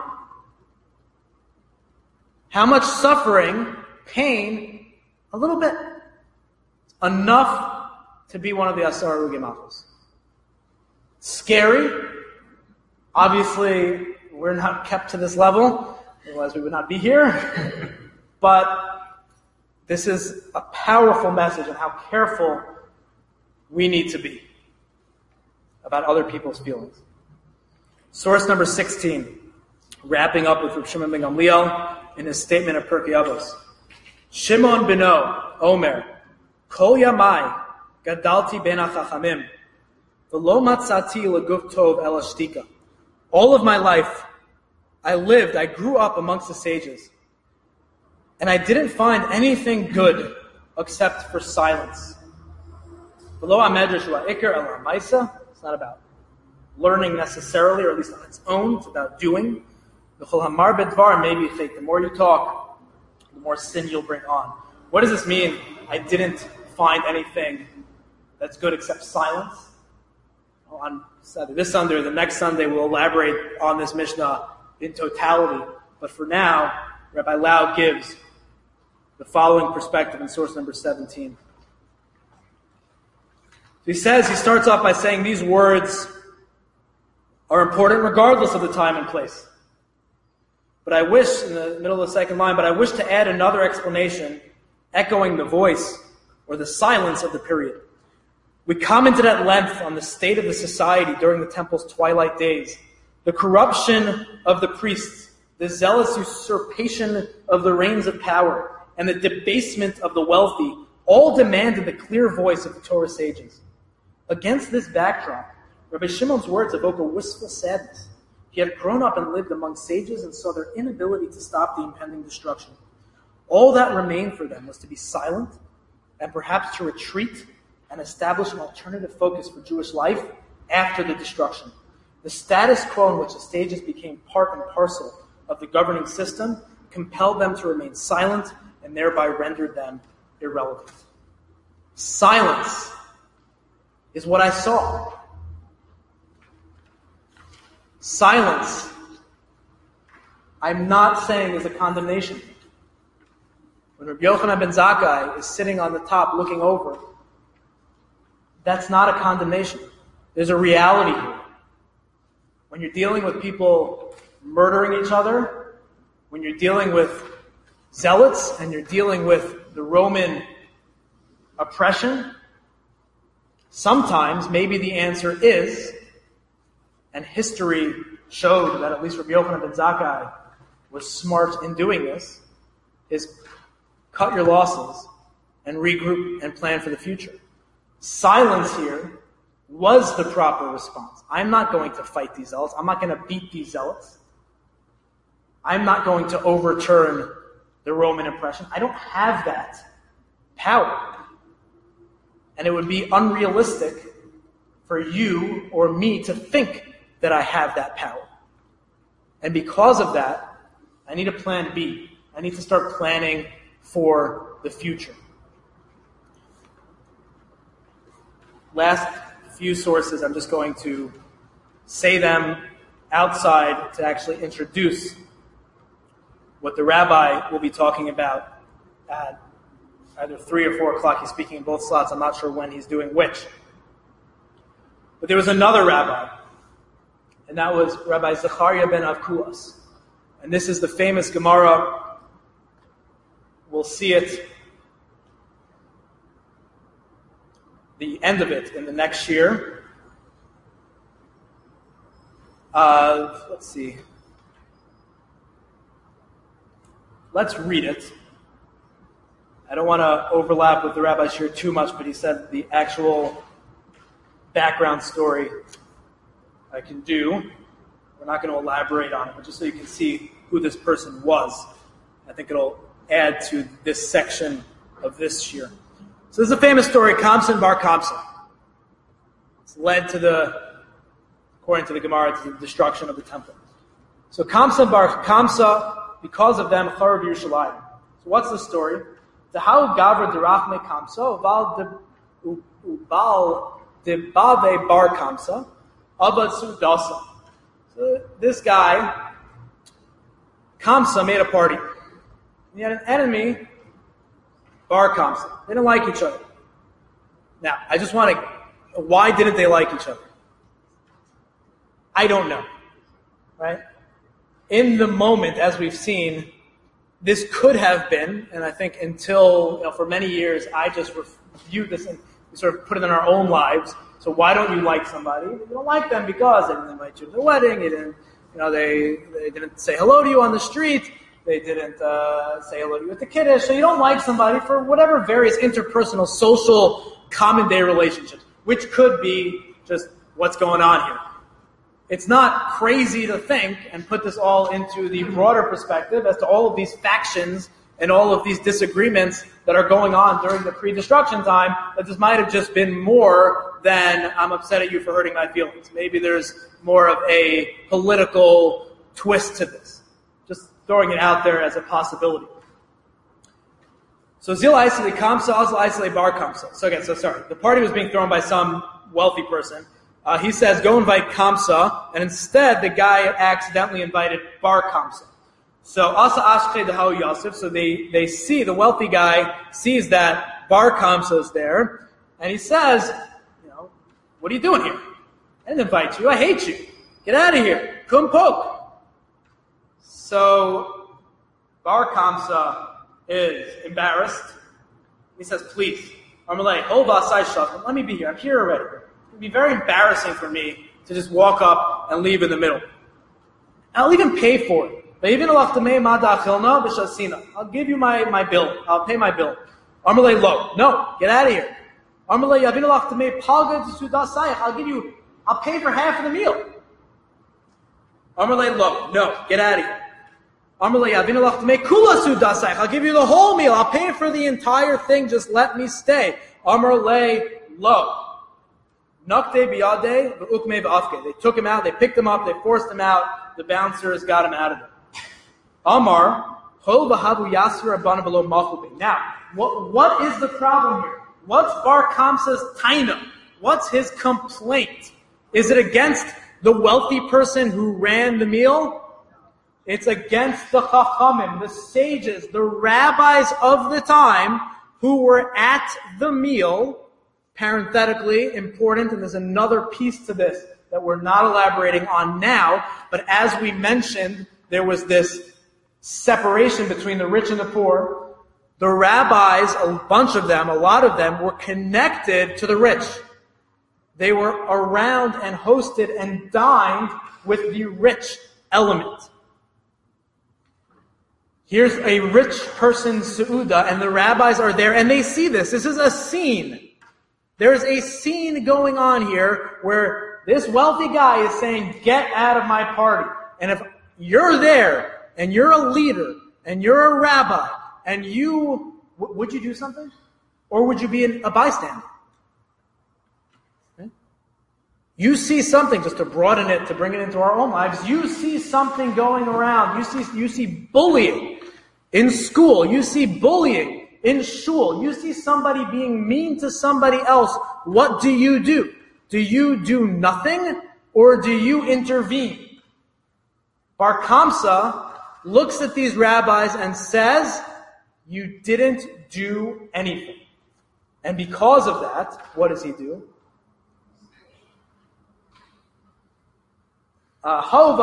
A: How much suffering, pain, a little bit. Enough to be one of the Asar Harugei Malchus. Scary. Obviously, we're not kept to this level, otherwise we would not be here. But this is a powerful message on how careful we need to be about other people's feelings. Source number sixteen, wrapping up with Reb Shimon ben Gamliel in his statement of Pirkei Avos. Shimon beno, Omer, Kol yamai gadalti ben hachachamim, v'lo matzati leguf tov el ashtika. All of my life, I lived, I grew up amongst the sages. And I didn't find anything good except for silence. It's not about learning necessarily, or at least on its own. It's about doing. The more you talk, the more sin you'll bring on. What does this mean? I didn't find anything that's good except silence. On this Sunday or the next Sunday, we'll elaborate on this Mishnah in totality. But for now, Rabbi Lau gives the following perspective in source number seventeen. So he says, he starts off by saying these words are important regardless of the time and place. But I wish, in the middle of the second line, but I wish to add another explanation, echoing the voice or the silence of the period. We commented at length on the state of the society during the temple's twilight days, the corruption of the priests, the zealous usurpation of the reins of power, and the debasement of the wealthy, all demanded the clear voice of the Torah sages. Against this backdrop, Rabbi Shimon's words evoke a wistful sadness. He had grown up and lived among sages and saw their inability to stop the impending destruction. All that remained for them was to be silent and perhaps to retreat and establish an alternative focus for Jewish life after the destruction. The status quo in which the sages became part and parcel of the governing system compelled them to remain silent and thereby rendered them irrelevant. Silence is what I saw. Silence, I'm not saying is a condemnation. When Rabbi Yochanan ben Zakkai is sitting on the top looking over, that's not a condemnation. There's a reality here. When you're dealing with people murdering each other, when you're dealing with zealots and you're dealing with the Roman oppression, sometimes maybe the answer is, and history showed that at least Rabbi Yochanan ben Zakkai was smart in doing this, is cut your losses and regroup and plan for the future. Silence here was the proper response. I'm not going to fight these zealots. I'm not going to beat these zealots. I'm not going to overturn the Roman oppression. I don't have that power. And it would be unrealistic for you or me to think that I have that power. And because of that, I need a plan B. I need to start planning for the future. Last few sources, I'm just going to say them outside to actually introduce what the rabbi will be talking about at either three or four o'clock. He's speaking in both slots. I'm not sure when he's doing which. But there was another rabbi, and that was Rabbi Zechariah ben Avkulas. And this is the famous Gemara. We'll see it, the end of it, in the next year. Uh, let's see. Let's read it. I don't want to overlap with the Rabbi Shir too much, but he said the actual background story
B: I can do, we're not going to elaborate on it, but just so you can see who this person was. I think it'll add to this section of this shir. So this is a famous story, Kamsa and Bar Kamsa. It's led to the, according to the Gemara, to the destruction of the temple. So Kamsa and Bar Kamsa, because of them, Charav Yerushalayim. So what's the story? The how Gavra Derachme Kamsa, Val Ubal Debave Bar Kamsa, Abad Sudasa. So this guy, Kamsa, made a party. He had an enemy, Bar Kamsa. They didn't like each other. Now, I just want to, why didn't they like each other? I don't know. Right? In the moment, as we've seen, this could have been, and I think until, you know, for many years, I just viewed this and we sort of put it in our own lives. So why don't you like somebody? You don't like them because they didn't invite you to their wedding. You didn't, you know, they they didn't say hello to you on the street. They didn't uh, say hello to you at the kiddush. So you don't like somebody for whatever various interpersonal, social, common day relationships, which could be just what's going on here. It's not crazy to think and put this all into the broader perspective as to all of these factions and all of these disagreements that are going on during the pre-destruction time, that this might have just been more than I'm upset at you for hurting my feelings. Maybe there's more of a political twist to this. Just throwing it out there as a possibility. So Zil Isle Kamsa, Azil Isle Bar Kamsa. So again, so sorry. The party was being thrown by some wealthy person. Uh, he says, go invite Kamsa, and instead the guy accidentally invited Bar Kamsa. So Asa Ashke Dahau Yosef, so they, they see, the wealthy guy sees that Bar Kamsa is there, and he says, you know, what are you doing here? I didn't invite you, I hate you. Get out of here. Kum poke. So Bar Kamsa is embarrassed. He says, please, Amalei, hold Asai Shachim, let me be here, I'm here already. It would be very embarrassing for me to just walk up and leave in the middle. I'll even pay for it. I'll give you my, my bill. I'll pay my bill. Amalei lo. No, get out of here. Amalei I'll give you, I'll pay for half of the meal. Amalei lo. No, get out of here. Amalei I'll give you the whole meal. I'll pay for the entire thing. Just let me stay. Amalei lo. Nakte biyade v'ukme v'afke. They took him out, they picked him up, they forced him out, the bouncers got him out of there. Amar, hol v'havu yasir abana below machube. Now, what, what is the problem here? What's Bar Kamsa's taina? What's his complaint? Is it against the wealthy person who ran the meal? It's against the chachamim, the sages, the rabbis of the time who were at the meal. Parenthetically important, and there's another piece to this that we're not elaborating on now, but as we mentioned, there was this separation between the rich and the poor. The rabbis, a bunch of them, a lot of them, were connected to the rich. They were around and hosted and dined with the rich element. Here's a rich person's su'uda, and the rabbis are there, and they see this. This is a scene. There's a scene going on here where this wealthy guy is saying, get out of my party. And if you're there, and you're a leader, and you're a rabbi, and you, w- would you do something? Or would you be an, a bystander? Okay. You see something, just to broaden it, to bring it into our own lives, you see something going around. You see, you see bullying in school. You see bullying in shul. You see somebody being mean to somebody else. What do you do? Do you do nothing, or do you intervene? Bar Kamsa looks at these rabbis and says, you didn't do anything. And because of that, what does he do? Because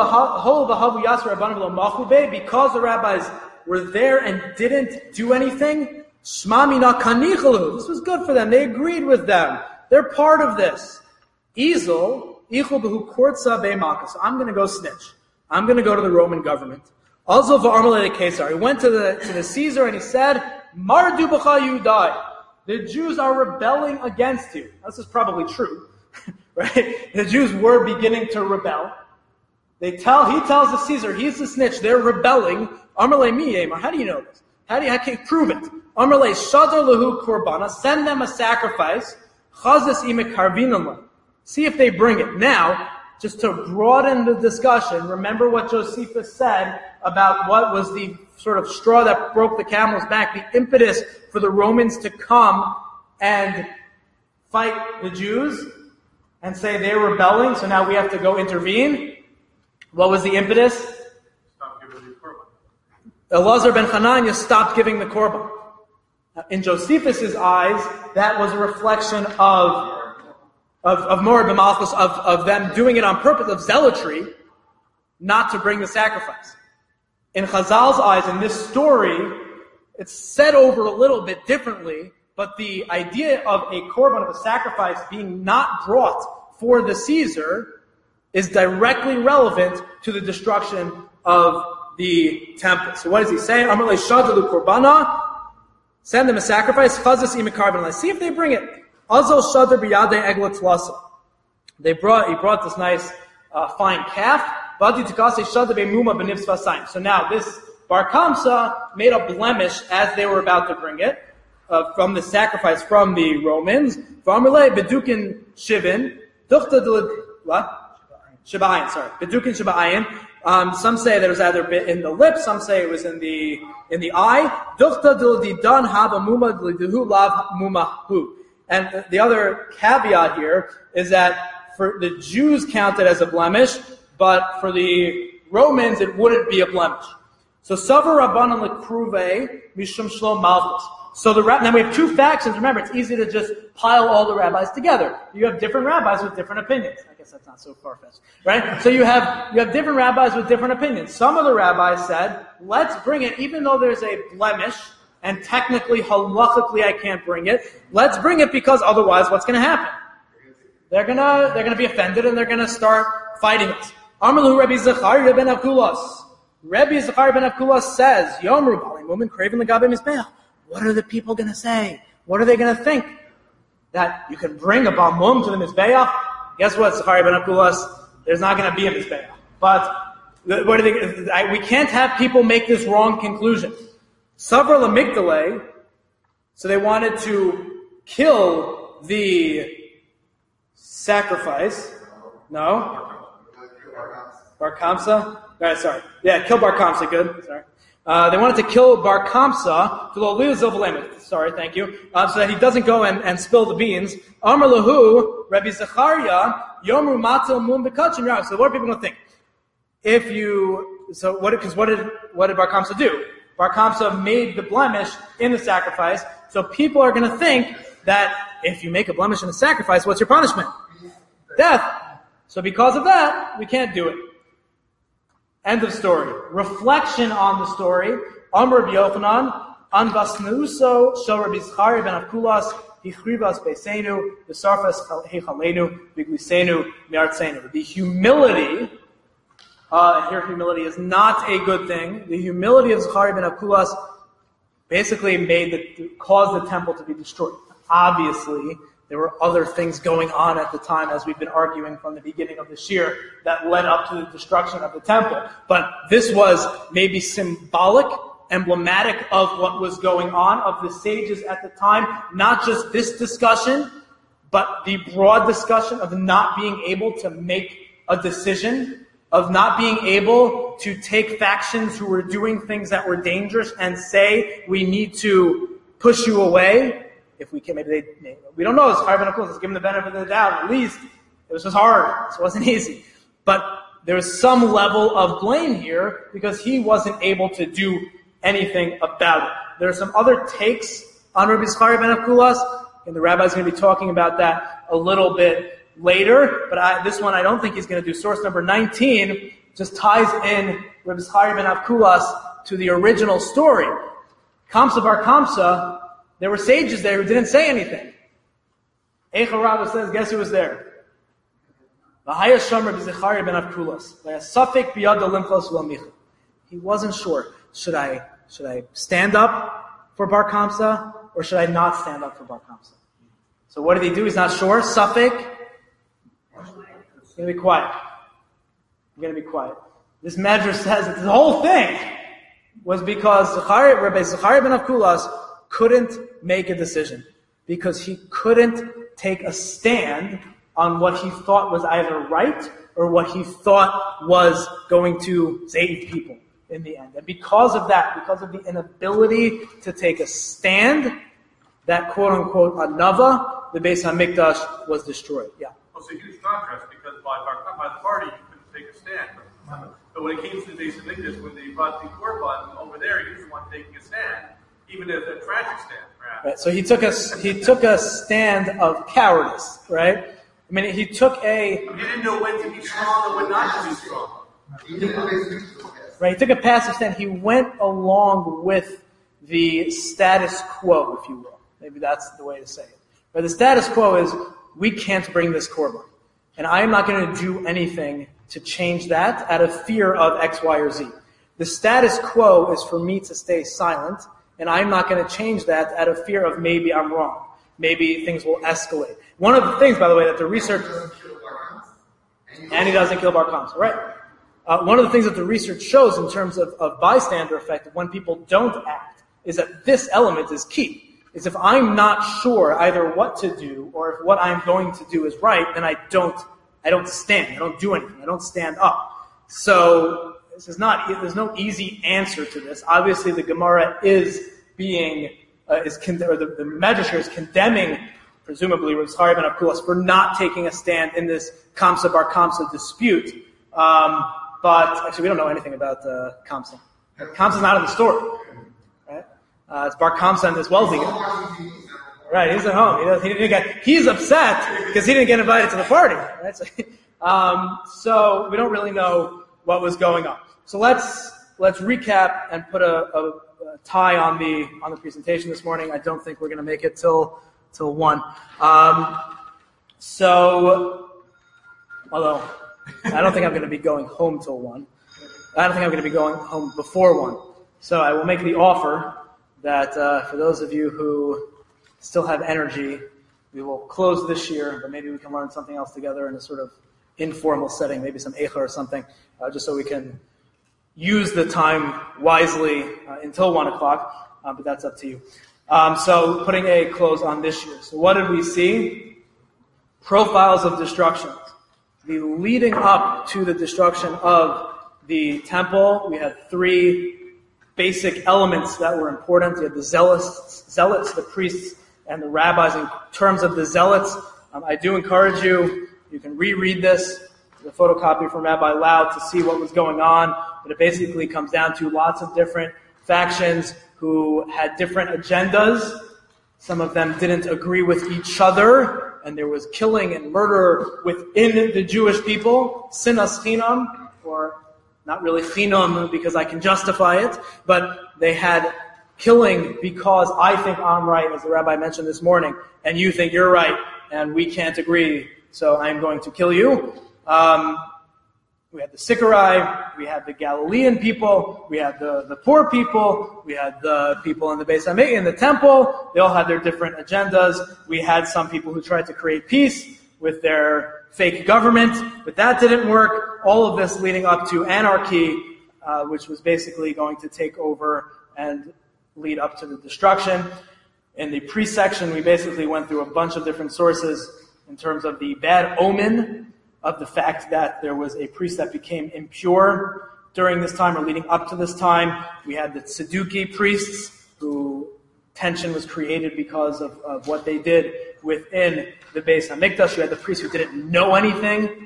B: the rabbis were there and didn't do anything, this was good for them. They agreed with them. They're part of this. Ezel, so I'm going to go snitch. I'm going to go to the Roman government. Also for Armalei Caesar. He went to the to the Caesar and he said, Mardu b'cha Yudai. The Jews are rebelling against you. This is probably true. right? The Jews were beginning to rebel. They tell, he tells the Caesar, he's the snitch, they're rebelling. Amrle miyema. How do you know this? How do you, how can you prove it? Amrle shadar lahu korbana, send them a sacrifice. Chazis ime karvinam. See if they bring it. Now, just to broaden the discussion, remember what Josephus said about what was the sort of straw that broke the camel's back, the impetus for the Romans to come and fight the Jews and say they're rebelling, so now we have to go intervene. What was the impetus?
C: Stop giving the korban.
B: Elazar ben Hananiah stopped giving the korban. In Josephus' eyes, that was a reflection of of, of Mored b'Malchus, of, of them doing it on purpose, of zealotry, not to bring the sacrifice. In Chazal's eyes, in this story, it's said over a little bit differently, but the idea of a korban, of a sacrifice, being not brought for the Caesar is directly relevant to the destruction of the temple. So what does he say? Amalei shadalu korbana, send them a sacrifice. Chazas imikarban. Let's see if they bring it. Azal shadar biyadei egla tlasa. They brought. He brought this nice uh, fine calf. Vadi tikase shadar be'muma b'nivs vasayim. So now this Bar Kamsa made a blemish as they were about to bring it uh, from the sacrifice from the Romans. V'amalei bedukin shivin duchta what? Shiba'ayin, sorry. Bedukin Shiba'ayin. Um, some say that it was either in the lips, some say it was in the in the eye. Duchta dil didan haba muma dihu lav mumahu. And the other caveat here is that for the Jews counted as a blemish, but for the Romans it wouldn't be a blemish. So Savar Rabbanan Lekruve Mishum Shlom Malchus. So the now we have two factions. Remember, it's easy to just pile all the rabbis together. You have different rabbis with different opinions. I guess that's not so far-fetched, right? So you have you have different rabbis with different opinions. Some of the rabbis said, "Let's bring it, even though there's a blemish, and technically, halachically, I can't bring it. Let's bring it because otherwise, what's going to happen? They're gonna they're gonna be offended and they're gonna start fighting us." Amalu Rabbi Zechariah ben Akulas. Rabbi Zechariah ben Akulas says, "Yomru balim woman craving the gabe mizbeach." What are the people going to say? What are they going to think? That you can bring a balmum to the Mizbeach? Guess what, Zechariah ben Akulas? There's not going to be a Mizbeach. But what are they, I, we can't have people make this wrong conclusion. Savra Lamigdale, so they wanted to kill the sacrifice. No? Bar Kamsa? Right, sorry. Yeah, kill Bar Kamsa, good. Sorry. Uh, they wanted to kill Bar Kamsa, sorry, thank you, uh, so that he doesn't go and, and spill the beans. Amar lahu, Rabbi Zechariah, Yomru matzah mum bekachim yarav. So what are people going to think? If you, so what, because what did, what did Bar Kamsa do? Bar Kamsa made the blemish in the sacrifice, so people are going to think that if you make a blemish in the sacrifice, what's your punishment? Death. So because of that, we can't do it. End of story. Reflection on the story. Amr Rabbi Yochanan, Anvasnuso, Shel Rabbi Zechariah ben Akulas, Hichrivas Beisenu, V'sarfas Hechalenu, Biglisenu, Miartzenu. The humility, uh, here humility is not a good thing. The humility of Zechariah ben Akulas basically made the, caused the temple to be destroyed. Obviously, there were other things going on at the time, as we've been arguing from the beginning of this year, that led up to the destruction of the temple. But this was maybe symbolic, emblematic of what was going on, of the sages at the time. Not just this discussion, but the broad discussion of not being able to make a decision, of not being able to take factions who were doing things that were dangerous and say, we need to push you away. If we can, maybe they, maybe, we don't know. Zechariah ben Akulas, let's give him the benefit of the doubt. At least it was just hard. It wasn't easy. But there was some level of blame here because he wasn't able to do anything about it. There are some other takes on Rabbi Zechariah ben Akulas, and the rabbi's going to be talking about that a little bit later. But I, this one, I don't think he's going to do. Source number nineteen just ties in Rabbi Zechariah ben Akulas to the original story. Kamsa bar Kamsa. There were sages there who didn't say anything. Eicha Rabbah says, guess who was there? V'haya shomer b'Zechariah ben Akulas. V'yasafik b'yad limchos v'lamicha. He wasn't sure. Should I should I stand up for Bar Kamsa or should I not stand up for Bar Kamsa? So what did he do? He's not sure. Safik. going to be quiet. I'm going to be quiet. This Medrash says that the whole thing was because Zechariah, Rabbi Zechariah ben Avkulas couldn't make a decision. Because he couldn't take a stand on what he thought was either right or what he thought was going to save people in the end. And because of that, because of the inability to take a stand, that quote-unquote anava, the Beis HaMikdash, was destroyed. Yeah.
C: Well, it's a huge contrast because by, by the party you couldn't take a stand. But when it came to the Beis HaMikdash, when they brought the korban over there, he was the one taking a stand, even if a tragic stand, perhaps.
B: Right. So he took a he took a stand of cowardice, right? I mean, he took a.
C: He didn't know when to be strong and when not to be strong.
B: He, right. He took a passive stand. He went along with the status quo, if you will. Maybe that's the way to say it. But the status quo is we can't bring this korban, and I am not going to do anything to change that out of fear of X, Y, or Z. The status quo is for me to stay silent, and I'm not going to change that out of fear of maybe I'm wrong. Maybe things will escalate. One of the things, by the way, that the research... And he doesn't kill Bar Kamsa, right. Uh, one of the things that the research shows in terms of, of bystander effect, when people don't act, is that this element is key. Is if I'm not sure either what to do or if what I'm going to do is right, then I don't I don't stand. I don't do anything. I don't stand up. So this is not. There's no easy answer to this. Obviously, the Gemara is being uh, is con- or the, the Medrash is condemning, presumably, Rav Zechariah ben Avkulas for not taking a stand in this Kamsa Bar Kamsa dispute. Um, but actually, we don't know anything about uh, Kamsa. Kamsa's not in the story, right? Uh, it's Bar Kamsa and this wealthy guy. Right, he's at home. He, does, he didn't get. He's upset because he didn't get invited to the party. Right? So, um, so we don't really know what was going on. So let's let's recap and put a, a, a tie on the on the presentation this morning. I don't think we're going to make it till till one. Um, so, although I don't think I'm going to be going home till one. I don't think I'm going to be going home before one. So I will make the offer that uh, for those of you who still have energy, we will close this year, but maybe we can learn something else together in a sort of informal setting, maybe some eicha or something, uh, just so we can use the time wisely uh, until one o'clock, uh, but that's up to you. Um, so putting a close on this year. So what did we see? Profiles of destruction. The leading up to the destruction of the temple, we had three basic elements that were important. You had the zealots, zealots, the priests, and the rabbis. In terms of the zealots, um, I do encourage you, you can reread this, the photocopy from Rabbi Loud, to see what was going on. But it basically comes down to lots of different factions who had different agendas. Some of them didn't agree with each other, and there was killing and murder within the Jewish people. Sinas chinam, or not really chinam because I can justify it, but they had killing because I think I'm right, as the rabbi mentioned this morning, and you think you're right, and we can't agree, so I'm going to kill you. Um, we had the Sicarai, we had the Galilean people, we had the, the poor people, we had the people in the Beis HaMikdash, in the temple. They all had their different agendas. We had some people who tried to create peace with their fake government, but that didn't work. All of this leading up to anarchy, uh, which was basically going to take over and lead up to the destruction. In the pre-section, we basically went through a bunch of different sources in terms of the bad omen of the fact that there was a priest that became impure during this time or leading up to this time. We had the Tzadduki priests, who tension was created because of, of what they did within the Beis HaMikdash. You had the priests who didn't know anything,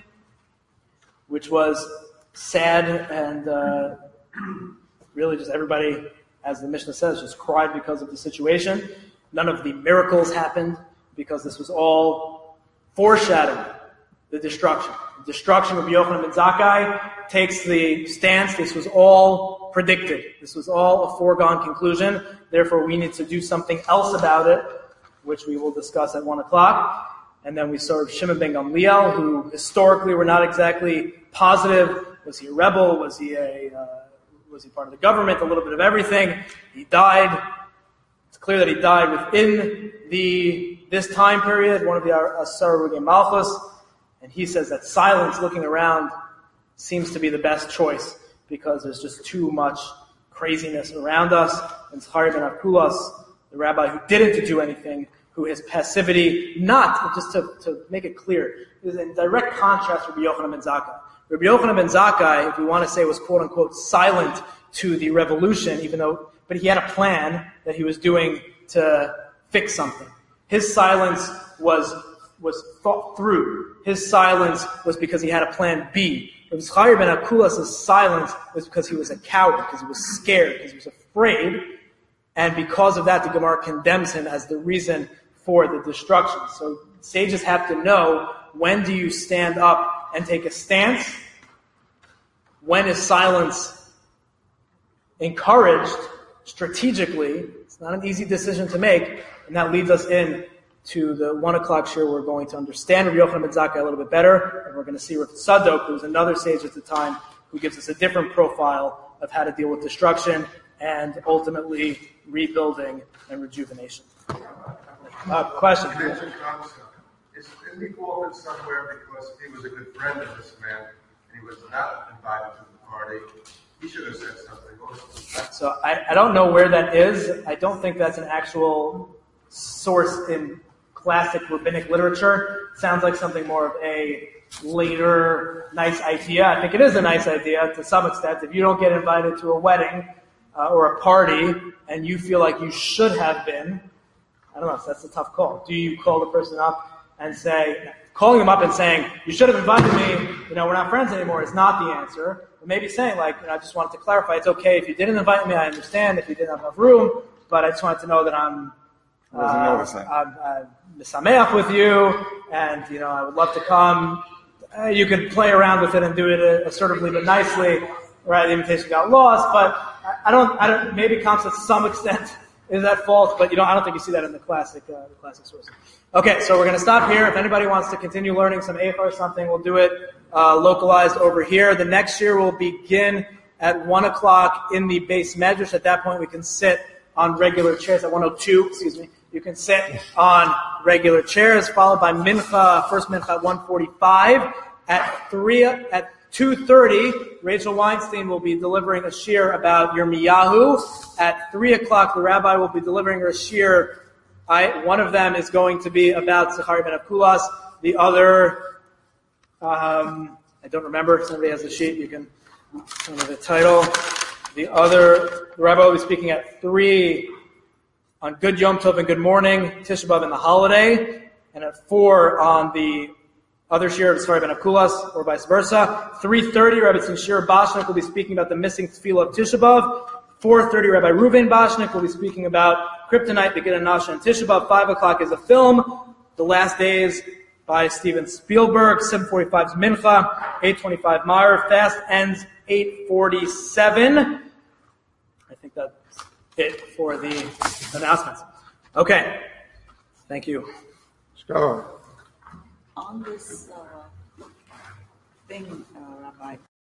B: which was sad, and uh, really just everybody, as the Mishnah says, just cried because of the situation. None of the miracles happened because this was all foreshadowing the destruction. The destruction of Yochanan ben Zakkai takes the stance. This was all predicted. This was all a foregone conclusion. Therefore, we need to do something else about it, which we will discuss at one o'clock. And then we saw Shimon ben Gamliel, who historically were not exactly positive. Was he a rebel? Was he a uh, was he part of the government? A little bit of everything. He died. It's clear that he died within the this time period, one of the Asar Rugei Malchus. And he says that silence, looking around, seems to be the best choice because there's just too much craziness around us. And Zachariah ben Akulas, the rabbi who didn't do anything, who his passivity, not, just to, to make it clear, is in direct contrast with Rabbi Yochanan ben Zakkai. Rabbi Yochanan ben Zakkai, if we want to say, was quote unquote silent to the revolution, even though, but he had a plan that he was doing to fix something. His silence was was thought through. His silence was because he had a plan B. Rabbi Zachariah ben Akulas' silence was because he was a coward, because he was scared, because he was afraid, and because of that, the Gemara condemns him as the reason for the destruction. So sages have to know, when do you stand up and take a stance? When is silence encouraged strategically? It's not an easy decision to make, and that leads us in to the one o'clock shir. We're going to understand Rabbi Yochanan ben Zakkai a little bit better, and we're going to see Rav Tzadok, who was another sage at the time, who gives us a different profile of how to deal with destruction and ultimately rebuilding and rejuvenation. Uh, question?
D: You mentioned Kamsa. Isn't he faulted somewhere because he was a good friend of this man and he was not invited to the party? He should have said something also.
B: So I, I don't know where that is. I don't think that's an actual source in classic rabbinic literature. It sounds like something more of a later nice idea. I think it is a nice idea to some extent. If you don't get invited to a wedding uh, or a party and you feel like you should have been, I don't know, so that's a tough call. Do you call the person up and say, calling them up and saying, you should have invited me, you know, we're not friends anymore, is not the answer. But maybe saying, like, you know, I just wanted to clarify, it's okay if you didn't invite me, I understand if you didn't have enough room, but I just wanted to know that I'm uh, I'm, I'm misameach with you, and, you know, I would love to come. Uh, you could play around with it and do it assertively but nicely, right? The invitation got lost, but I don't, I don't, maybe comes to some extent is at fault, but you know, I don't think you see that in the classic, uh, the classic sources. Okay, so we're going to stop here. If anybody wants to continue learning some Eicha or something, we'll do it uh, localized over here. The next year will begin at one o'clock in the base medrash. At that point, we can sit on regular chairs at one oh two. Excuse me. You can sit on regular chairs, followed by mincha, first mincha at one forty-five. At three, at two thirty, Rachel Weinstein will be delivering a shir about Yirmiyahu. At three o'clock, the rabbi will be delivering her shir. I, one of them is going to be about Zachariah ben Akulas. The other, um, I don't remember. If somebody has a sheet, you can tell me the title. The other, the rabbi will be speaking at three on Good Yom Tov and Good Morning, Tisha B'Av and the holiday, and at four on the other shir of Zachariah ben Akulas, or vice versa. three thirty, Rabbi Shir Bashnik will be speaking about the missing tefillah of Tisha B'Av. four thirty, Rabbi Reuven Bashnik will be speaking about Kryptonite, Begin and Nasha, and Tisha B'Av. five o'clock is a film, The Last Days, by Steven Spielberg. seven forty-five is Mincha. eight twenty-five Ma'ariv. Fast ends eight forty-seven. I think that's it for the announcements. Okay. Thank you.
D: Go.
E: On this uh, thing, uh, Rabbi,